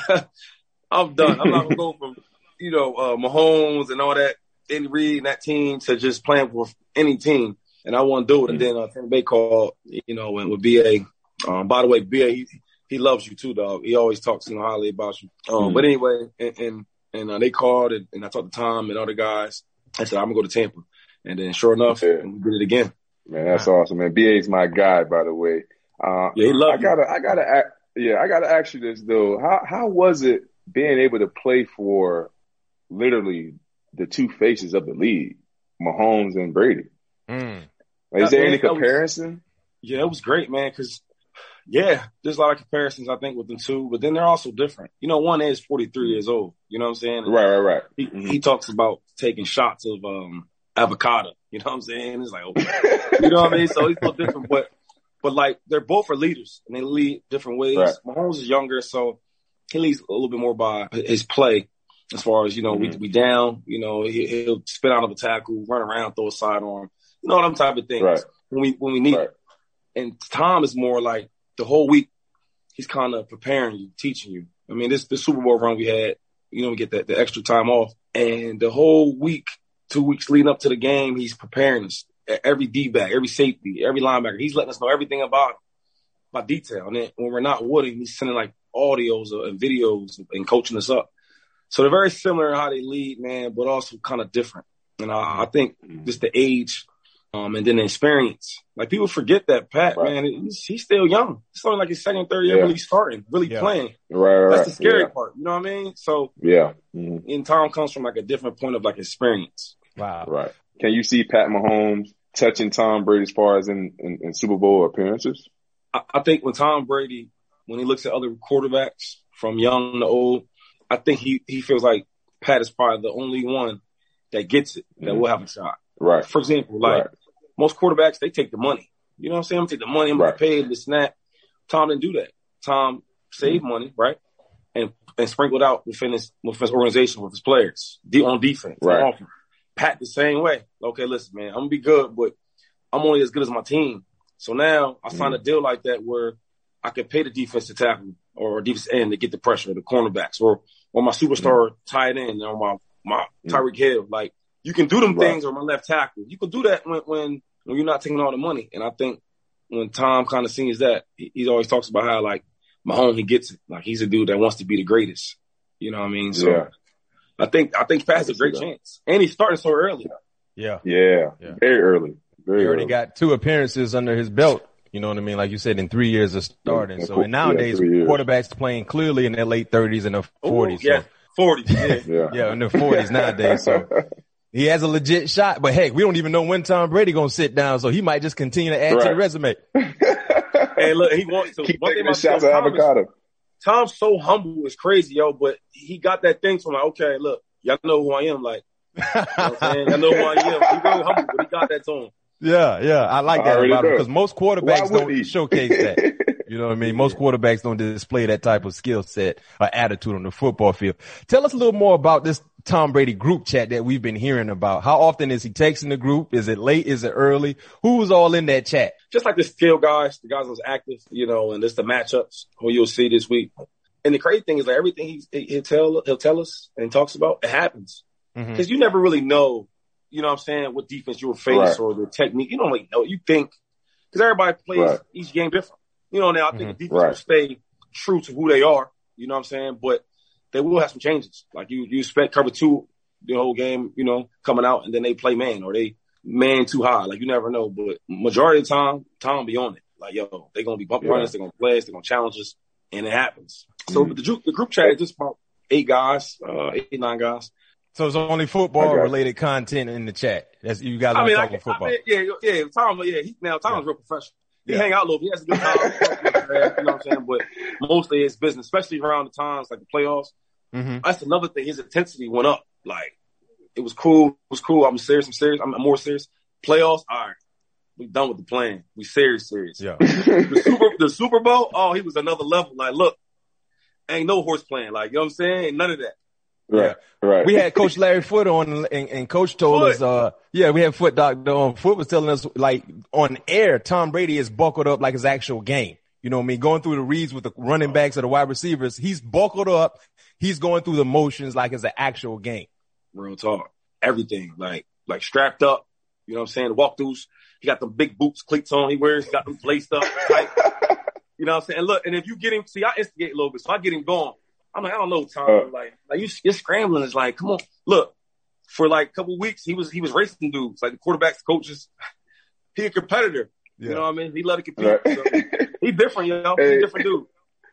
I'm done. I'm not gonna go from, you know, uh, Mahomes and all that, Andy Reid and that team to just playing for any team. And I want to do it. And then uh, Tampa Bay called, you know, and with B A. Um, by the way, B A, he, he loves you too, dog. He always talks, you know, highly about you. Um, mm-hmm. But anyway, and and, and uh, they called and, and I talked to Tom and other guys. I said, I'm gonna go to Tampa. And then sure enough, yeah. we did it again. Man, that's wow. awesome, man. B A's my guy, by the way. Uh, yeah, he loves I gotta, I gotta, yeah, I gotta ask you this though. How how was it being able to play for literally the two faces of the league, Mahomes and Brady? Mm. Like, is that, there man, any comparison? Was, yeah, it was great, man. Because yeah, there's a lot of comparisons I think with the two, but then they're also different. You know, one is forty-three years old. You know what I'm saying? Right, right, right. He, mm-hmm. he talks about taking shots of um. avocado, you know what I'm saying? It's like, okay. You know what I mean? So he's a little different, but, but like, they're both are leaders and they lead different ways. Right. Mahomes is younger, so he leads a little bit more by his play as far as, you know, mm-hmm. we, we down, you know, he, he'll spin out of a tackle, run around, throw a sidearm, you know, them type of things right. when we, when we need right. it. And Tom is more like the whole week, he's kind of preparing you, teaching you. I mean, this, this Super Bowl run we had, you know, we get that, the extra time off and the whole week, two weeks leading up to the game, he's preparing us. Every D-back, every safety, every linebacker, he's letting us know everything about him, by detail. And then when we're not with him, he's sending like audios and videos and coaching us up. So they're very similar in how they lead, man, but also kind of different. And I, I think just the age um, and then the experience. Like people forget that Pat, right. man, he's, he's still young. It's only like his second, third year yeah. really starting, really yeah. playing. Right, right. That's the scary yeah. part. You know what I mean? So yeah. Mm-hmm. And Tom comes from like a different point of like experience. Wow. Right. Can you see Pat Mahomes touching Tom Brady as far as in, in, in Super Bowl appearances? I, I think when Tom Brady, when he looks at other quarterbacks from young to old, I think he, he feels like Pat is probably the only one that gets it, that mm-hmm. will have a shot. Right. For example, like right. most quarterbacks, they take the money. You know what I'm saying? I'm take the money, I'm right. paid, this and that. Tom didn't do that. Tom saved mm-hmm. money, right? And and sprinkled out within his, within his organization, with his players, on defense. Right. Pat the same way. Okay, listen, man, I'm going to be good, but I'm only as good as my team. So now I signed mm-hmm. a deal like that where I could pay the defensive tackle or defensive end to get the pressure, the cornerbacks, or or my superstar mm-hmm. tight end, or my, my Tyreek Hill. Like, you can do them right. things, or my left tackle. You can do that when, when, when you're not taking all the money. And I think when Tom kind of sees that, he, he always talks about how, like, Mahomes, he gets it. Like, he's a dude that wants to be the greatest. You know what I mean? So yeah. I think I think Pat has a great chance. And he's starting so early. Yeah. Yeah. yeah. Very early. Very he already early. got two appearances under his belt. You know what I mean? Like you said, in three years of starting. Yeah, so and nowadays, yeah, quarterbacks playing clearly in their late thirties and their forties. Ooh, yeah, so. forties. Yeah. yeah. yeah, in their forties nowadays. So he has a legit shot. But heck, we don't even know when Tom Brady gonna sit down. So he might just continue to add right. to the resume. Hey, look, he wants to. Keep one taking thing the shots of avocado. Tom's so humble, it's crazy, yo. But he got that thing from like, okay, look. Y'all know who I am, like, you know what I'm saying? Y'all know who I am. He's very humble, but he got that to him. Yeah, yeah. I like that I about him because most quarterbacks don't he? showcase that. You know what I mean? Most quarterbacks don't display that type of skill set or attitude on the football field. Tell us a little more about this Tom Brady group chat that we've been hearing about. How often is he texting the group? Is it late? Is it early? Who's all in that chat? Just like the skill guys, the guys that's active, you know, and it's the matchups who you'll see this week. And the crazy thing is like everything he's, he'll tell, he'll tell us and talks about, it happens. Because mm-hmm. you never really know, you know what I'm saying, what defense you'll face right. or the technique. You don't really know. You think, because everybody plays right. each game different. You know, now I think mm-hmm. the defense right. will stay true to who they are, you know what I'm saying? But they will have some changes. Like you, you expect cover two the whole game, you know, coming out and then they play man or they man too high. Like you never know. But majority of the time, Tom will be on it. Like, yo, they're going to be bump yeah. runners, they're going to play us, they're going to challenge us, and it happens. So mm-hmm. the, the group chat is just about eight guys, uh, eight, nine guys. So it's only football related content in the chat. That's you guys are I mean, talking I, football. I mean, yeah, yeah. Tom, yeah. He, now Tom's yeah. real professional. He yeah. hang out a little. He has a good time. You know what I'm saying? But mostly it's business, especially around the times like the playoffs. Mm-hmm. That's another thing. His intensity went up. Like it was cool. It was cool. I'm serious. I'm serious. I'm more serious. Playoffs. All right. We done with the plan. We serious, serious. Yeah. the Super, the Super Bowl. Oh, he was another level. Like, look, ain't no horse playing. Like, you know what I'm saying? None of that. Right, yeah. right. We had Coach Larry Foote on, and, and Coach told Foot. us, uh, yeah, we had Foot Doctor on. Foot was telling us, like, on air, Tom Brady is buckled up like his actual game. You know what I mean? Going through the reads with the running backs or the wide receivers, he's buckled up. He's going through the motions like it's an actual game. Real talk. Everything. Like, like strapped up. You know what I'm saying? The walkthroughs. He got the big boots, cleats on. He wears, got them laced up. Like, you know what I'm saying? And look, and if you get him, see, I instigate a little bit, so I get him going. I'm like, I don't know, Tom. Uh, like, like you, you're scrambling. It's like, come on. Look, for like a couple of weeks, he was he was racing dudes, like the quarterbacks, coaches. He a competitor. Yeah. You know what I mean? He let it compete. Right. So, he different, you know. Hey, he's a different dude.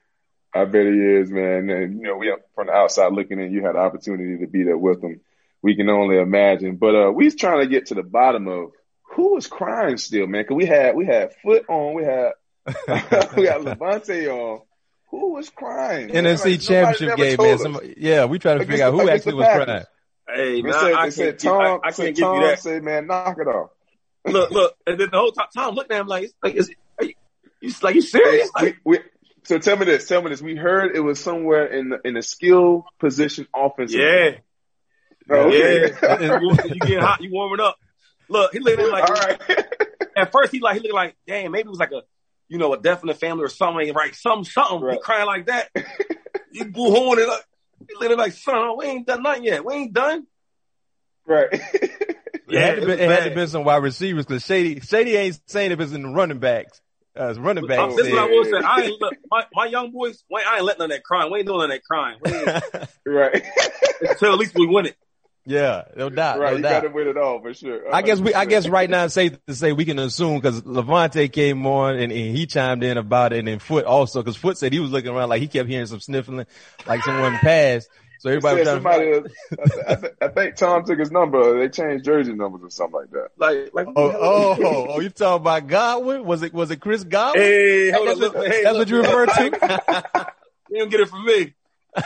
I bet he is, man. And you know, we from the outside looking in, you had the opportunity to be there with him. We can only imagine. But uh, we was trying to get to the bottom of who was crying still, man. Because we had we had Foot on, we had we got Levante on. Who was crying? N F C like, Championship game, man. Somebody, yeah, we try to figure out who actually was crying. Hey, man, said, I, said, can't, Tom, I, I said can't give Tom, you that. Say, man, knock it off. Look, look, and then the whole time, Tom looked at him like, like, is it, are you, you, like, you serious? Hey, like, we, we, so tell me this, tell me this. We heard it was somewhere in the, in the skill position offensive. Yeah. Oh, okay. Yeah. you, you getting hot, you warming up. Look, he looked at him like, all right. At first he like, he looked like, damn, maybe it was like a, you know, a death in the family or something, right? Something, something. Right. He crying like that. He boo-hooing it up. He looked like, son, we ain't done nothing yet. We ain't done. Right. Yeah, it had to be, it had to be some wide receivers because Shady, Shady ain't saying if it's in the running backs. Uh, running backs. Um, this is what I will say. I ain't look, my, my young boys, we, I ain't letting none of that crying. We ain't doing none of that crying. We ain't, right. Until at least we win it. Yeah, no doubt. Right, no you doubt. got to win it all for sure. I guess we, I guess right now it's safe to say we can assume because Levante came on and, and he chimed in about it, and then Foot also because Foot said he was looking around like he kept hearing some sniffling, like someone passed. So everybody was somebody, to... I, th- I think Tom took his number. They changed jersey numbers or something like that. Like, like oh, oh, oh, oh, you talking about Godwin? Was it, was it Chris Godwin? Hey, hold that's on, look, what, hey, that's look, what you refer to? You don't get it from me.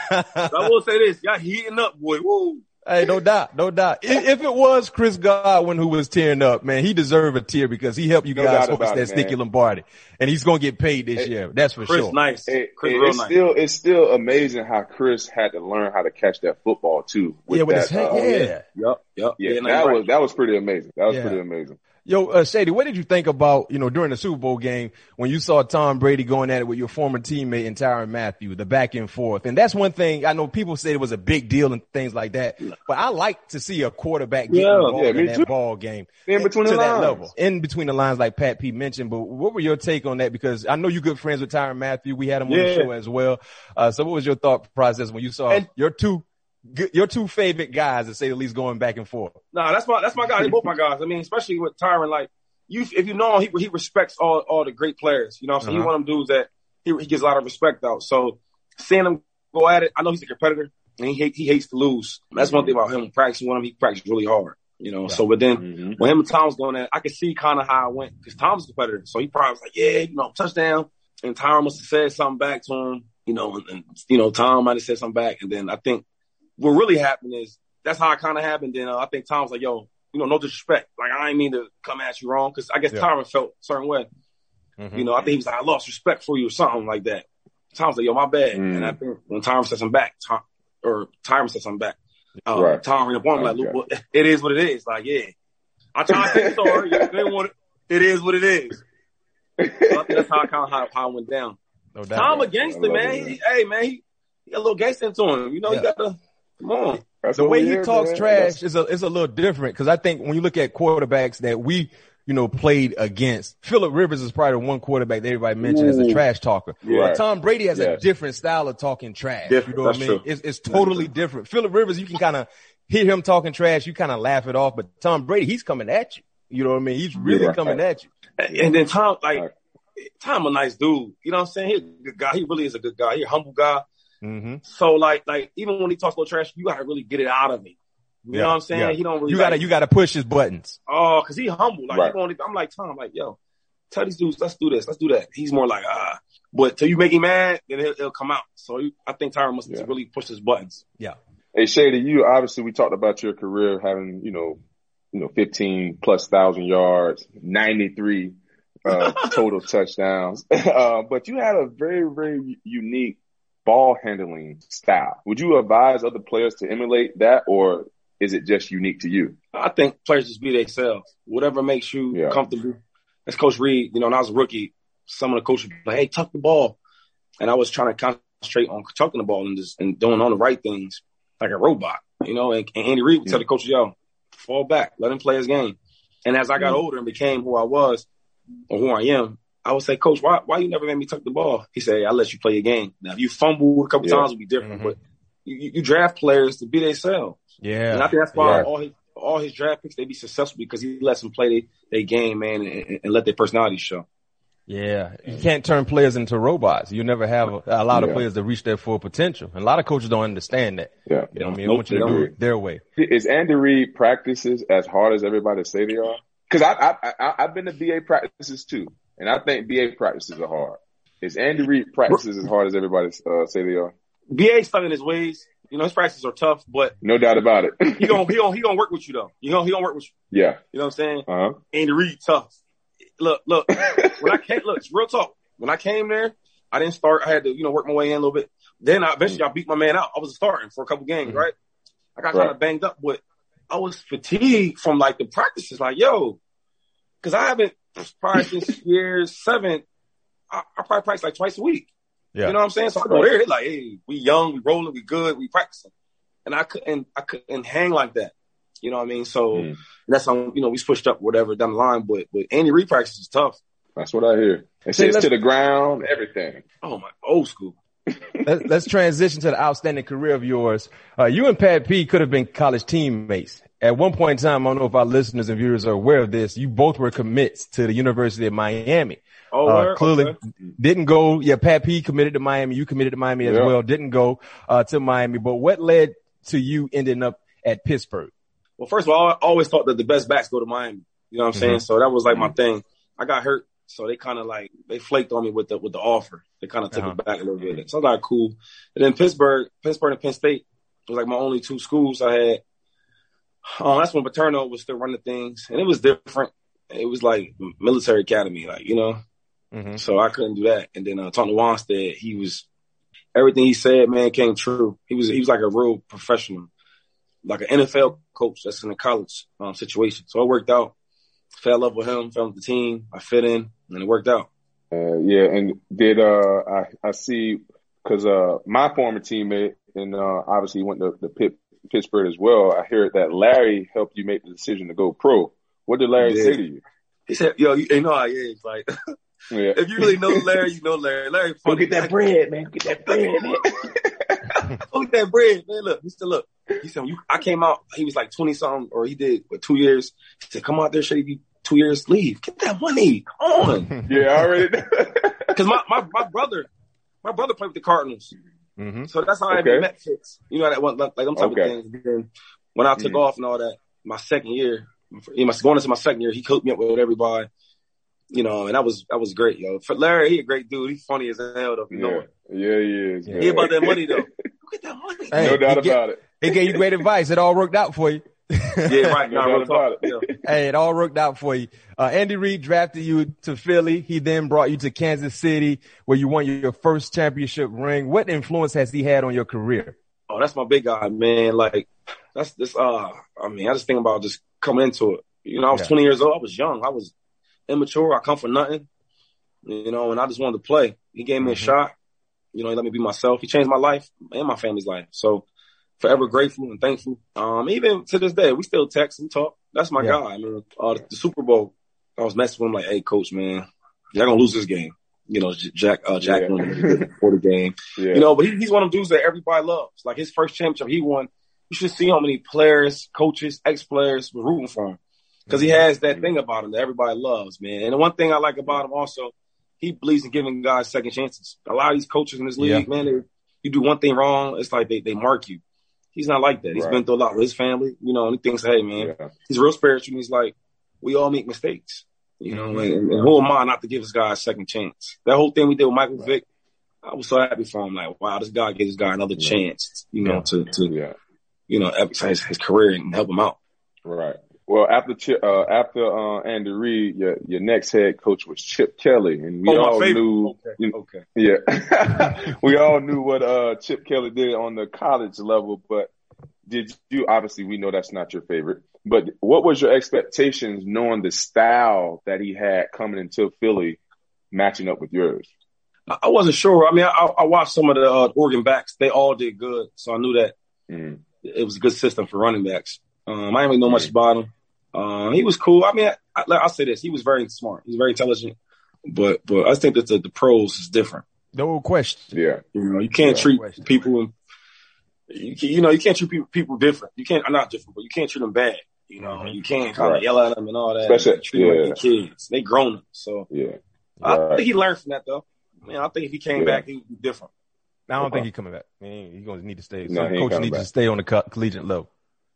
I will say this. Y'all heating up, boy. Woo. Hey, no doubt, no doubt. If, if it was Chris Godwin who was tearing up, man, he deserved a tear because he helped you no guys host that it, Sticky Lombardi, and he's gonna get paid this it, year. That's for Chris sure. Nice. It, Chris it, real it's nice. still it's still amazing how Chris had to learn how to catch that football too. With yeah, with that, his hand. uh, Yeah. Yep. Yep. Yeah, yeah that right. was that was pretty amazing. That was yeah. pretty amazing. Yo, uh, Shady, what did you think about, you know, during the Super Bowl game when you saw Tom Brady going at it with your former teammate and Tyrann Mathieu, the back and forth? And that's one thing I know people say it was a big deal and things like that, but I like to see a quarterback get yeah, involved yeah, in that too. ball game. In between to the that lines. level. In between the lines, like Pat P mentioned, but what were your take on that? Because I know you're good friends with Tyrann Mathieu. We had him on yeah. the show as well. Uh, so what was your thought process when you saw and, your two your two favorite guys, to say the least, going back and forth? Nah, that's my that's my guy. They both my guys. I mean, especially with Tyrann, like you, if you know him, he he respects all all the great players. You know, so uh-huh. he's one of them dudes that he he gives a lot of respect out. So seeing him go at it, I know he's a competitor and he hate, he hates to lose. That's one thing about him. Practicing with him, he practiced really hard. You know, yeah. so but then mm-hmm. when him and Tom was going at it, I could see kind of how it went because Tom's a competitor. So he probably was like, yeah, you know, touchdown. And Tyrann must have said something back to him. You know, and, and you know, Tom might have said something back. And then I think what really happened is that's how it kind of happened. Then uh, I think Tom was like, yo, you know, no disrespect. Like, I ain't mean to come at you wrong. Cause I guess yeah. Tyrann felt a certain way. Mm-hmm. You know, I think he was like, I lost respect for you or something like that. Tom was like, yo, my bad. Mm. And I think when Tyrann said something back, Tom, or Tyrann said something back, uh, right. Tom ran up on him like, look, it is what it is. Like, yeah. I try to say sorry. You didn't want it. It is what it is. So I think that's how, kind of how, how it went down. No doubt. Tom a gangster, man. He, he, hey, man, he, he got a little gangster into him. You know, yeah. he got to, come on. That's the way he here, talks man. trash That's... is a is a little different because I think when you look at quarterbacks that we, you know, played against, Phillip Rivers is probably the one quarterback that everybody mentions as a trash talker. Right. But Tom Brady has yes. a different style of talking trash. Different. You know That's what I mean? True. It's, it's totally different. Phillip Rivers, you can kind of hear him talking trash, you kind of laugh it off. But Tom Brady, he's coming at you. You know what I mean? He's really right. coming at you. And then Tom, like, right. Tom a nice dude. You know what I'm saying? He's a good guy. He really is a good guy. He's a humble guy. Mm-hmm. So like, like even when he talks a little trash, you gotta really get it out of him. You yeah. know what I'm saying? Yeah. He don't really. You gotta, like, you gotta push his buttons. Oh, cause he humble. Like right. he going I'm like Tom, like yo, tell these dudes, let's do this, let's do that. He's more like ah, but till you make him mad, then he'll, he'll come out. So you, I think Tyrann must yeah. really push his buttons. Yeah. Hey Shady, you obviously we talked about your career having you know, you know, fifteen plus thousand yards, ninety-three uh, total touchdowns. Uh, but you had a very, very unique ball handling style. Would you advise other players to emulate that, or is it just unique to you? I think players just be themselves. Whatever makes you yeah. comfortable. As Coach Reed, you know, when I was a rookie, some of the coaches would be like, hey, tuck the ball. And I was trying to concentrate on tucking the ball and just and doing all the right things like a robot, you know. And, and Andy Reid would yeah. tell the coaches, yo, fall back, let him play his game. And as I got older and became who I was or who I am, I would say, Coach, why why you never made me tuck the ball? He said, I let you play your game. Now, if you fumbled a couple yeah. times, it would be different. Mm-hmm. But you, you draft players to be themselves. Yeah. And I think that's why yeah. all his all his draft picks, they be successful because he lets them play their they game, man, and, and let their personality show. Yeah. You can't turn players into robots. You never have a, a lot of yeah. players that reach their full potential. And a lot of coaches don't understand that. Yeah. You know what I mean? They want you to do it their way. Is Andy Reid practices as hard as everybody say they are? Because I, I, I, I've been to B A practices too. And I think B A practices are hard. Is Andy Reid practices as hard as everybody uh, say they are? B A stuck in his ways. You know, his practices are tough, but no doubt about it. he gonna he gonna he gonna work with you though. You know, he gonna work with you. Yeah. You know what I'm saying? Uh-huh. Andy Reid tough. Look, look. when I came, look, real talk. When I came there, I didn't start. I had to, you know, work my way in a little bit. Then I eventually I beat my man out. I was starting for a couple games, right? I got right. kind of banged up, but I was fatigued from like the practices. Like, yo, because I haven't practiced year seven. I, I probably practice like twice a week. Yeah. You know what I'm saying? So I go there, they're like, hey, we young, we rolling, we good, we practicing. And I couldn't, I couldn't hang like that. You know what I mean? So mm. that's how, you know, we switched up whatever down the line, but, but Andy Reid practice is tough. That's what I hear. It says to the ground, everything. Oh my, old school. let's, let's transition to the outstanding career of yours. Uh, you and Pat P could have been college teammates. At one point in time, I don't know if our listeners and viewers are aware of this, you both were commits to the University of Miami. Oh, uh, clearly okay. didn't go. Yeah, Pat P committed to Miami. You committed to Miami as yeah. well. Didn't go uh, to Miami. But what led to you ending up at Pittsburgh? Well, first of all, I always thought that the best backs go to Miami. You know what I'm mm-hmm. saying? So that was like my thing. I got hurt, so they kind of like they flaked on me with the with the offer. They kind of took uh-huh. it back a little bit. So I was like, cool. And then Pittsburgh, Pittsburgh and Penn State was like my only two schools I had. Um, that's when Paterno was still running things, and it was different. It was like military academy, like you know. Mm-hmm. So I couldn't do that. And then uh, Tony Wanstead, he was everything he said, man, came true. He was he was like a real professional, like an N F L coach that's in a college um, situation. So it worked out. Fell in love with him, fell with the team. I fit in, and it worked out. Uh, yeah, and did uh, I I see because uh, my former teammate and uh, obviously went to the Pitt, Pittsburgh as well. I heard that Larry helped you make the decision to go pro. What did Larry say to you? He said, "Yo, you, you know how he is, like." Yeah. If you really know Larry, you know Larry. Larry funny. Go get that bread, man. Get that bread, man. Go get that bread, man. Look, he still look. He said, you, I came out, he was like twenty something, or he did, what, two years. He said, come out there, shave you two years, leave. Get that money. Come on. Yeah, already. Because my, my, my brother, my brother played with the Cardinals. Mm-hmm. So that's how okay. I met Fitz. You know, that one, like them type okay. of things. Then when I took mm. off and all that, my second year, you know, going into my second year, he hooked me up with everybody. You know, and that was that was great, yo. For Larry, he a great dude. He's funny as hell, though. You yeah. know it. Yeah, he is. Yeah. He about that money, though. Look at that money. Hey, no doubt get, about it. He gave you great advice. It all worked out for you. Yeah, right. No doubt about it. Yeah. Hey, it all worked out for you. Uh, Andy Reid drafted you to Philly. He then brought you to Kansas City, where you won your first championship ring. What influence has he had on your career? Oh, that's my big guy, man. Like, that's this. Uh, I mean, I just think about just coming into it. You know, I was yeah. twenty years old. I was young. I was immature. I come for nothing. You know, and I just wanted to play. He gave me mm-hmm. a shot. You know, he let me be myself. He changed my life and my family's life. So forever grateful and thankful. Um, even to this day, we still text and talk. That's my yeah. guy. I mean, uh, the Super Bowl, I was messing with him like, hey, coach, man, y'all gonna lose this game. You know, Jack, uh, Jack yeah. won for the game. Yeah. You know, but he, he's one of them dudes that everybody loves. Like his first championship he won. You should see how many players, coaches, ex-players were rooting for him. Because he has that thing about him that everybody loves, man. And the one thing I like about him also, he believes in giving guys second chances. A lot of these coaches in this league, yeah. man, they, you do one thing wrong, it's like they, they mark you. He's not like that. He's right. been through a lot with his family, you know, and he thinks, hey, man, yeah. he's real spiritual. And he's like, we all make mistakes, you know, mm-hmm. and, and who am I not to give this guy a second chance? That whole thing we did with Michael right. Vick, I was so happy for him. Like, wow, this guy gave this guy another yeah. chance, you know, yeah. to, to yeah. you know, emphasize his career and help him out. Right. Well, after Chip, uh, after uh, Andy Reid, your your next head coach was Chip Kelly, and we oh, all my knew. Okay. You know, okay. Yeah, we all knew what uh, Chip Kelly did on the college level. But did you? Obviously, we know that's not your favorite. But what was your expectations, knowing the style that he had coming into Philly, matching up with yours? I wasn't sure. I mean, I, I watched some of the uh, Oregon backs. They all did good, so I knew that mm. it was a good system for running backs. Um, I didn't really know much about him. Um, he was cool. I mean, I, I, I'll say this. He was very smart. He was very intelligent. But but I think that the, the pros is different. No question. Yeah. You know, you can't no treat question. people, you, you know, you can't treat people, people different. You can't, not different, but you can't treat them bad. You know, mm-hmm. you can't kind right. of yell at them and all that. Especially, and treat yeah. them like they're kids. They grown up. So yeah. I right. think he learned from that, though. I mean, I think if he came yeah. back, he would be different. I don't okay. think he's coming back. He's he going to need to stay. No, Some coach needs back. to stay on the co- collegiate level.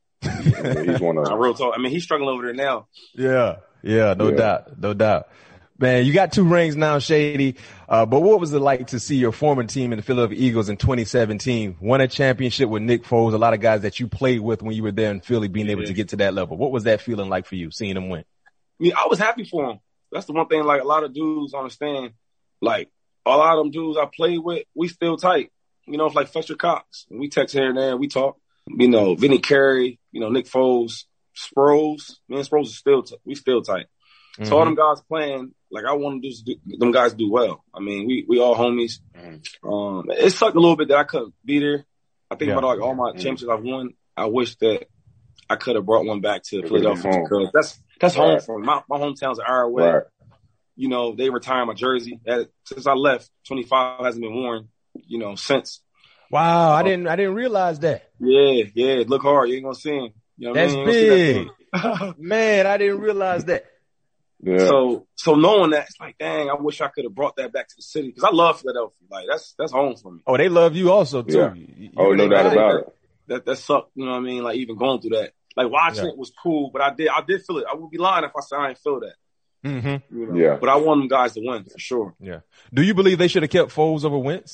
yeah, he's one of them. Real talk. I mean, he's struggling over there now. Yeah, yeah, no yeah. doubt, no doubt. Man, you got two rings now, Shady. Uh, but what was it like to see your former team in the Philadelphia Eagles in twenty seventeen win a championship with Nick Foles? A lot of guys that you played with when you were there in Philly, being yeah. able to get to that level. What was that feeling like for you, seeing them win? I mean, I was happy for him. That's the one thing. Like a lot of dudes understand. Like a lot of them dudes I played with, we still tight. You know, it's like Fletcher Cox. We text here and there, we talk. You know, Vinny Curry, you know, Nick Foles, Sproles. Me and Sproles are still, t- we still tight. Mm-hmm. So all them guys playing, like I want to do, them guys do well. I mean, we, we all homies. Mm-hmm. Um, it sucked a little bit that I couldn't be there. I think yeah. about like all my mm-hmm. championships I've won. I wish that I could have brought one back to Philadelphia because that's, that's right. home for me. My, my hometown's an hour away. Right. You know, they retired my jersey. Since I left, twenty-five hasn't been worn, you know, since. Wow, I didn't I didn't realize that. Yeah, yeah, look hard. You ain't gonna see him. You know That's I mean? big. That Man, I didn't realize that. Yeah. So so knowing that, it's like, dang, I wish I could have brought that back to the city because I love Philadelphia. Like, that's that's home for me. Oh, they love you also, too. Yeah. You, oh, no doubt about it. That, that sucked, you know what I mean? Like, even going through that. Like, watching yeah. it was cool, but I did I did feel it. I would be lying if I said I didn't feel that. Mm-hmm. You know? Yeah. But I want them guys to win for sure. Yeah. Do you believe they should have kept Foles over Wentz?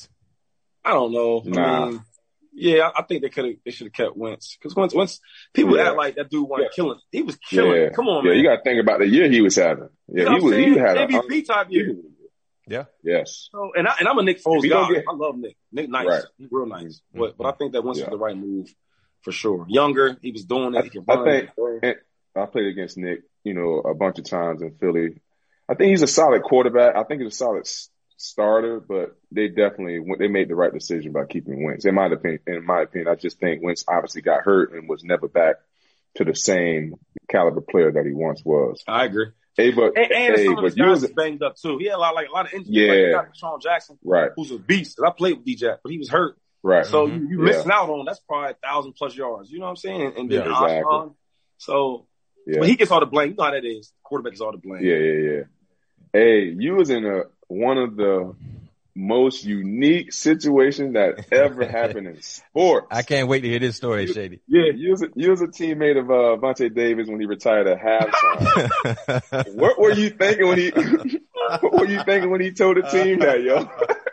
I don't know. Nah. I mean, yeah, I think they could have. They should have kept Wentz because Wentz, Wentz, people yeah. act like that dude wasn't yeah. killing. He was killing. Yeah. Come on, yeah, man. you got to think about the year he was having. Yeah, you know he was. He had M V P type year. Yeah. Yes. So, and I and I'm a Nick Foles guy. Get, I love Nick. Nick nice, right. He's real nice. Mm-hmm. But but I think that Wentz yeah. was the right move for sure. Younger, he was doing it. I, he can I run. think and I played against Nick, you know, a bunch of times in Philly. I think he's a solid quarterback. I think he's a solid s- starter, but they definitely they made the right decision by keeping Wentz. In my opinion, in my opinion, I just think Wentz obviously got hurt and was never back to the same caliber player that he once was. I agree. Hey, but and, and hey, some of but his you guys was banged up too. He had a lot, like a lot of injuries. Yeah, like you got Sean Jackson, right? Who's a beast. And I played with D-Jack, but he was hurt. Right. So mm-hmm. you, you yeah. missing out on that's probably a thousand plus yards. You know what I'm saying? And, and then yeah, exactly. Osborne. So, yeah. but he gets all the blame. You know how that is. The quarterback is all the blame. Yeah, yeah, yeah. Hey, you was in a one of the most unique situations that ever happened in sports. I can't wait to hear this story, Shady. Yeah, you was a, you was a teammate of uh, Vontae Davis when he retired at halftime. What were you thinking when he? What were you thinking when he told the team that, yo?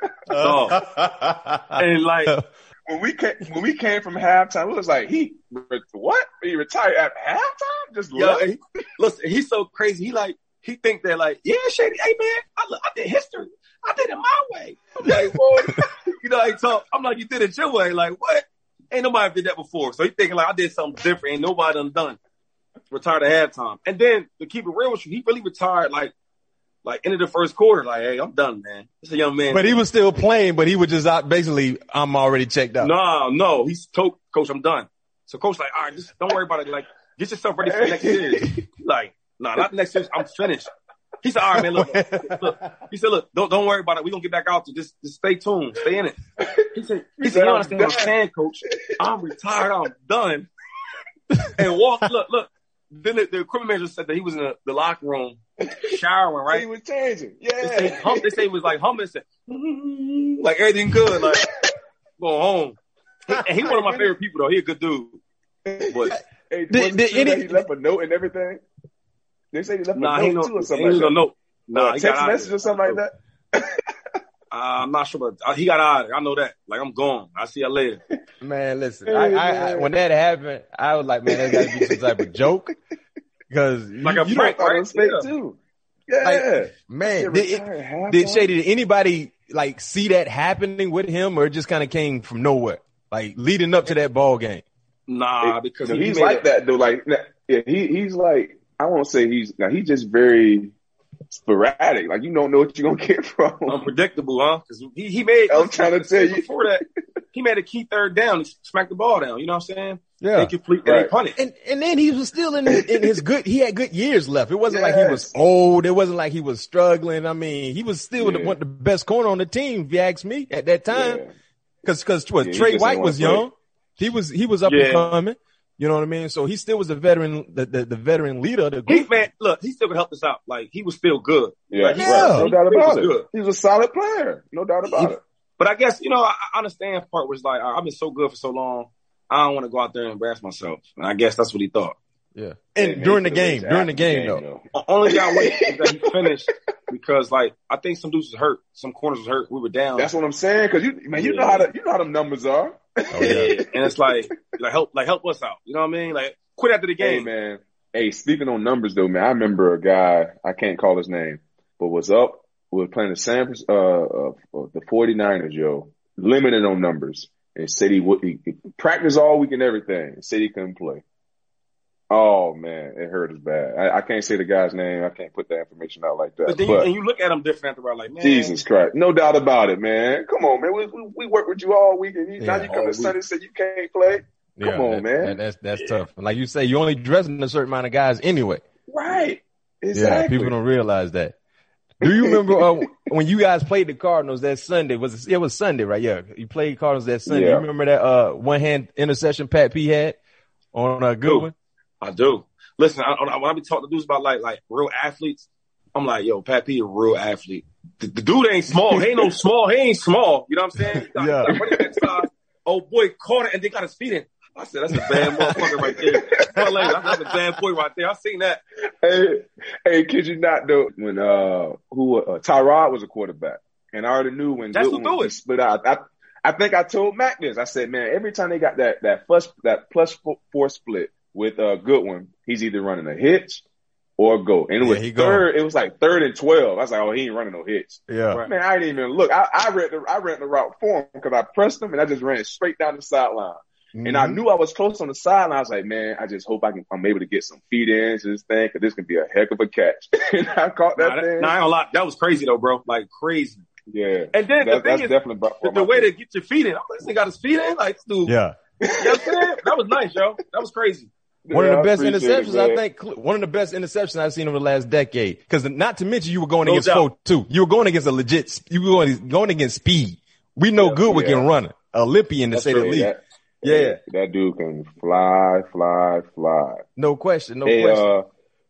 Oh. And like when we came when we came from halftime, it was like he what? He retired at halftime? Just yo, he, listen, he's so crazy. He like. He think they're like, yeah, Shady, hey, man, I, I did history. I did it my way. I'm like, boy, you know, I talk. I'm like, you did it your way. Like, what? Ain't nobody did that before. So he thinking like, I did something different. Ain't nobody done done. Retired at halftime. And then to keep it real with you, he really retired like, like into the first quarter. Like, hey, I'm done, man. It's a young man. But he was still playing, but he was just out basically, I'm already checked out. No, no. He's told Coach, I'm done. So Coach like, all right, just don't worry about it. Like, get yourself ready for the next series. Like, no, nah, not the next series. I'm finished. He said, all right, man, look, look, look. He said, look, don't don't worry about it. We're going to get back out to just, just stay tuned. Stay in it. He said, he said, you understand what I'm saying, Coach? I'm retired. I'm done. And walk, look, look. Then the, the equipment manager said that he was in the, the locker room showering, right? He was changing. Yeah. They say, hum, they say he was like humming, said, like everything good, like going home. He, and he one of my favorite people, though. He a good dude. But hey, did, did, did, he left a note and everything? They say he left nah, a note no, too or something like like that. Note. Nah, uh, he text got message or something like that. uh, I'm not sure, but uh, he got out of there. I know that. Like, I'm gone. I'll see you later. Man, listen, I, I, I, when that happened, I was like, man, that got to be some type of joke. Because like you, a you prank, I right? was fake Yeah. too. Yeah, Like, man, did, did Shady, did anybody like see that happening with him, or it just kind of came from nowhere, like leading up to that ball game? Nah, because no, he, he's he like it, that though. Like, yeah, he he's like, I won't say he's now he's just very sporadic. Like, you don't know what you're gonna get from him. Unpredictable, huh? Because he he made. I'm trying to tell you before that, he made a key third down. He smacked the ball down. You know what I'm saying? Yeah, they complete right. and they punt it. And and then he was still in in his good. He had good years left. It wasn't yes. like he was old. It wasn't like he was struggling. I mean, he was still yeah. the, one the best corner on the team, if you ask me, at that time. Because yeah. because what yeah, Trey White was young. He was he was up yeah. and coming. You know what I mean? So he still was the veteran, the the, the veteran leader of the group. He, man, look, he still could help us out. Like, he was still good. Yeah, like, yeah. Right. no doubt about he it. Good. He was a solid player. No doubt about he, it. But I guess, you know, I, I understand part was like, I've been so good for so long. I don't want to go out there and embarrass myself. And I guess that's what he thought. Yeah. And hey, during the game, during the game, game though. though. Only guy waiting is that he finished because, like, I think some dudes was hurt. Some corners was hurt. We were down. That's what I'm saying. Because, you, man, you yeah. know how the, you know how them numbers are. Oh, yeah. And it's like, like, help, like, help us out. You know what I mean? Like, quit after the game. Hey, man. Hey, speaking on numbers, though, man, I remember a guy, I can't call his name, but was up, was playing the San uh, uh, the 49ers, yo, limited on numbers. And said he would he, he practiced all week and everything. And said he couldn't play. Oh man, it hurt us bad. I, I can't say the guy's name. I can't put that information out like that. But then but, you, and you look at him different after, like, man, Jesus Christ, no doubt about it, man. Come on, man. We we, we work with you all week, and you, yeah, now you come to Sunday and say you can't play. Come yeah, on, that, man. That, that's that's tough. Like you say, you only dressing a certain amount of guys anyway. Right. Exactly. Yeah, people don't realize that. Do you remember uh, when you guys played the Cardinals that Sunday? Was it, it was Sunday, right? Yeah, you played Cardinals that Sunday. Yeah. You remember that uh, one hand interception Pat P had on a good one? I do. Listen, I, I, when I be talking to dudes about like like real athletes, I'm like, yo, Pat P a real athlete. The, the dude ain't small. He ain't no small. He ain't small. You know what I'm saying? He got, yeah. He got that size. Oh boy, caught it and they got his feet in. I said, that's a bad motherfucker right there. That's a bad boy right there. I seen that. Hey, hey, kid you not though? When uh, who uh, Tyrod was a quarterback, and I already knew when that's Goodwin who do it. split out. I, I think I told Mac this. I said, man, every time they got that that plus that plus four split with uh Goodwin, he's either running a hitch or a go. And it was yeah, third. going. It was like third and twelve. I was like, oh, he ain't running no hitch. Yeah, man, I didn't even look. I, I read the I read the route for him because I pressed him and I just ran straight down the sideline. Mm-hmm. And I knew I was close on the sideline. I was like, man, I just hope I can, I'm able to get some feet in to this thing because this can be a heck of a catch. And I caught that nah, thing. Nah, I ain't gonna lie. That was crazy though, bro. Like crazy. Yeah. And then that, the thing that's is, definitely about the, the way to get your feet in. Oh, this nigga got his feet in. Like, dude. Yeah. You know what I'm saying? That was nice, yo. That was crazy. One yeah, of the best interceptions, it, I think. One of the best interceptions I've seen over the last decade. Because not to mention, you were going No against doubt. four two. You were going against a legit. You were going going against speed. We know Yeah, Goodwin yeah. can run it. Olympian to That's say the true. least. That, Yeah. yeah, that dude can fly, fly, fly. No question. No hey, question. uh,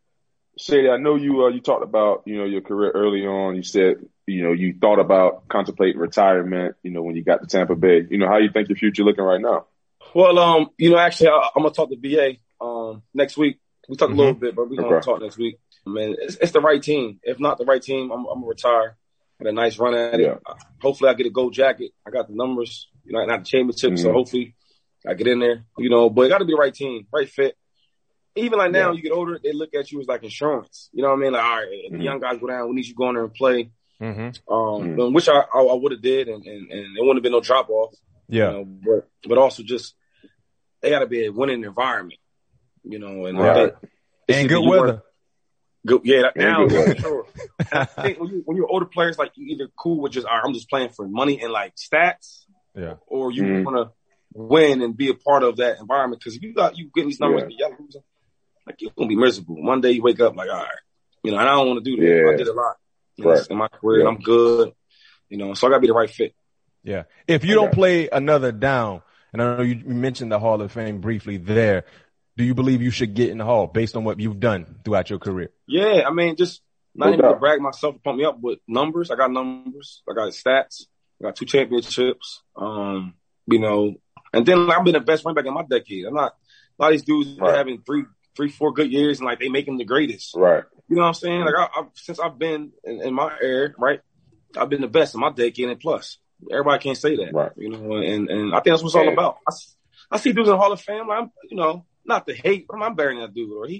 Shady, I know you. Uh, you talked about you know your career early on. You said you know you thought about contemplating retirement. You know when you got to Tampa Bay. You know how you think your future looking right now? Well, um, you know, actually, I, I'm gonna talk to B A um next week. We talk Mm-hmm. a little bit, but we're gonna Okay. talk next week. Man, it's, it's the right team. If not the right team, I'm, I'm gonna retire. Had a nice run at it. Yeah. Uh, hopefully, I get a gold jacket. I got the numbers. You know, not the championship, Mm-hmm. so hopefully, I get in there. You know, but it got to be the right team, right fit. Even like now, Yeah. you get older, they look at you as like insurance. You know what I mean? Like, all right, if Mm-hmm. the young guys go down, we need you to go in there and play. Mm-hmm. Um, mm-hmm. Which I I, I would have did, and, and and it wouldn't have been no drop off. Yeah. You know, but but also just they got to be a winning environment. You know, and I Right. think it's And either good you weather. work- Good, yeah, that, And now good weather. for sure. And I think when you when you're older players, like you either cool with just, all right, I'm just playing for money and like stats, Yeah. or you Mhm. want to win and be a part of that environment. Because if you got you getting these numbers, Yeah. yeah. like you're gonna be miserable. One day you wake up like, all right, you know, and I don't want to do that. Yeah. I did a lot you know, Right. in my career, Yeah. and I'm good. You know, so I got to be the right fit. Yeah. If you don't play another down, and I know you mentioned the Hall of Fame briefly there, do you believe you should get in the Hall based on what you've done throughout your career? Yeah, I mean, just not No even to doubt. brag myself, to pump me up, but numbers. I got numbers. I got stats. I got two championships. Um, you know, and then like, I've been the best running back in my decade. I'm not a lot of these dudes Right. having three, three, four good years, and like they make them the greatest. Right. You know what I'm saying? Like I, I've, since I've been in, in my era, right? I've been the best in my decade and plus. Everybody can't say that, Right. you know. And and I think that's what it's all Yeah. about. I, I see dudes in the Hall of Fame, like I'm, you know, not to hate, but I'm better than that dude, or he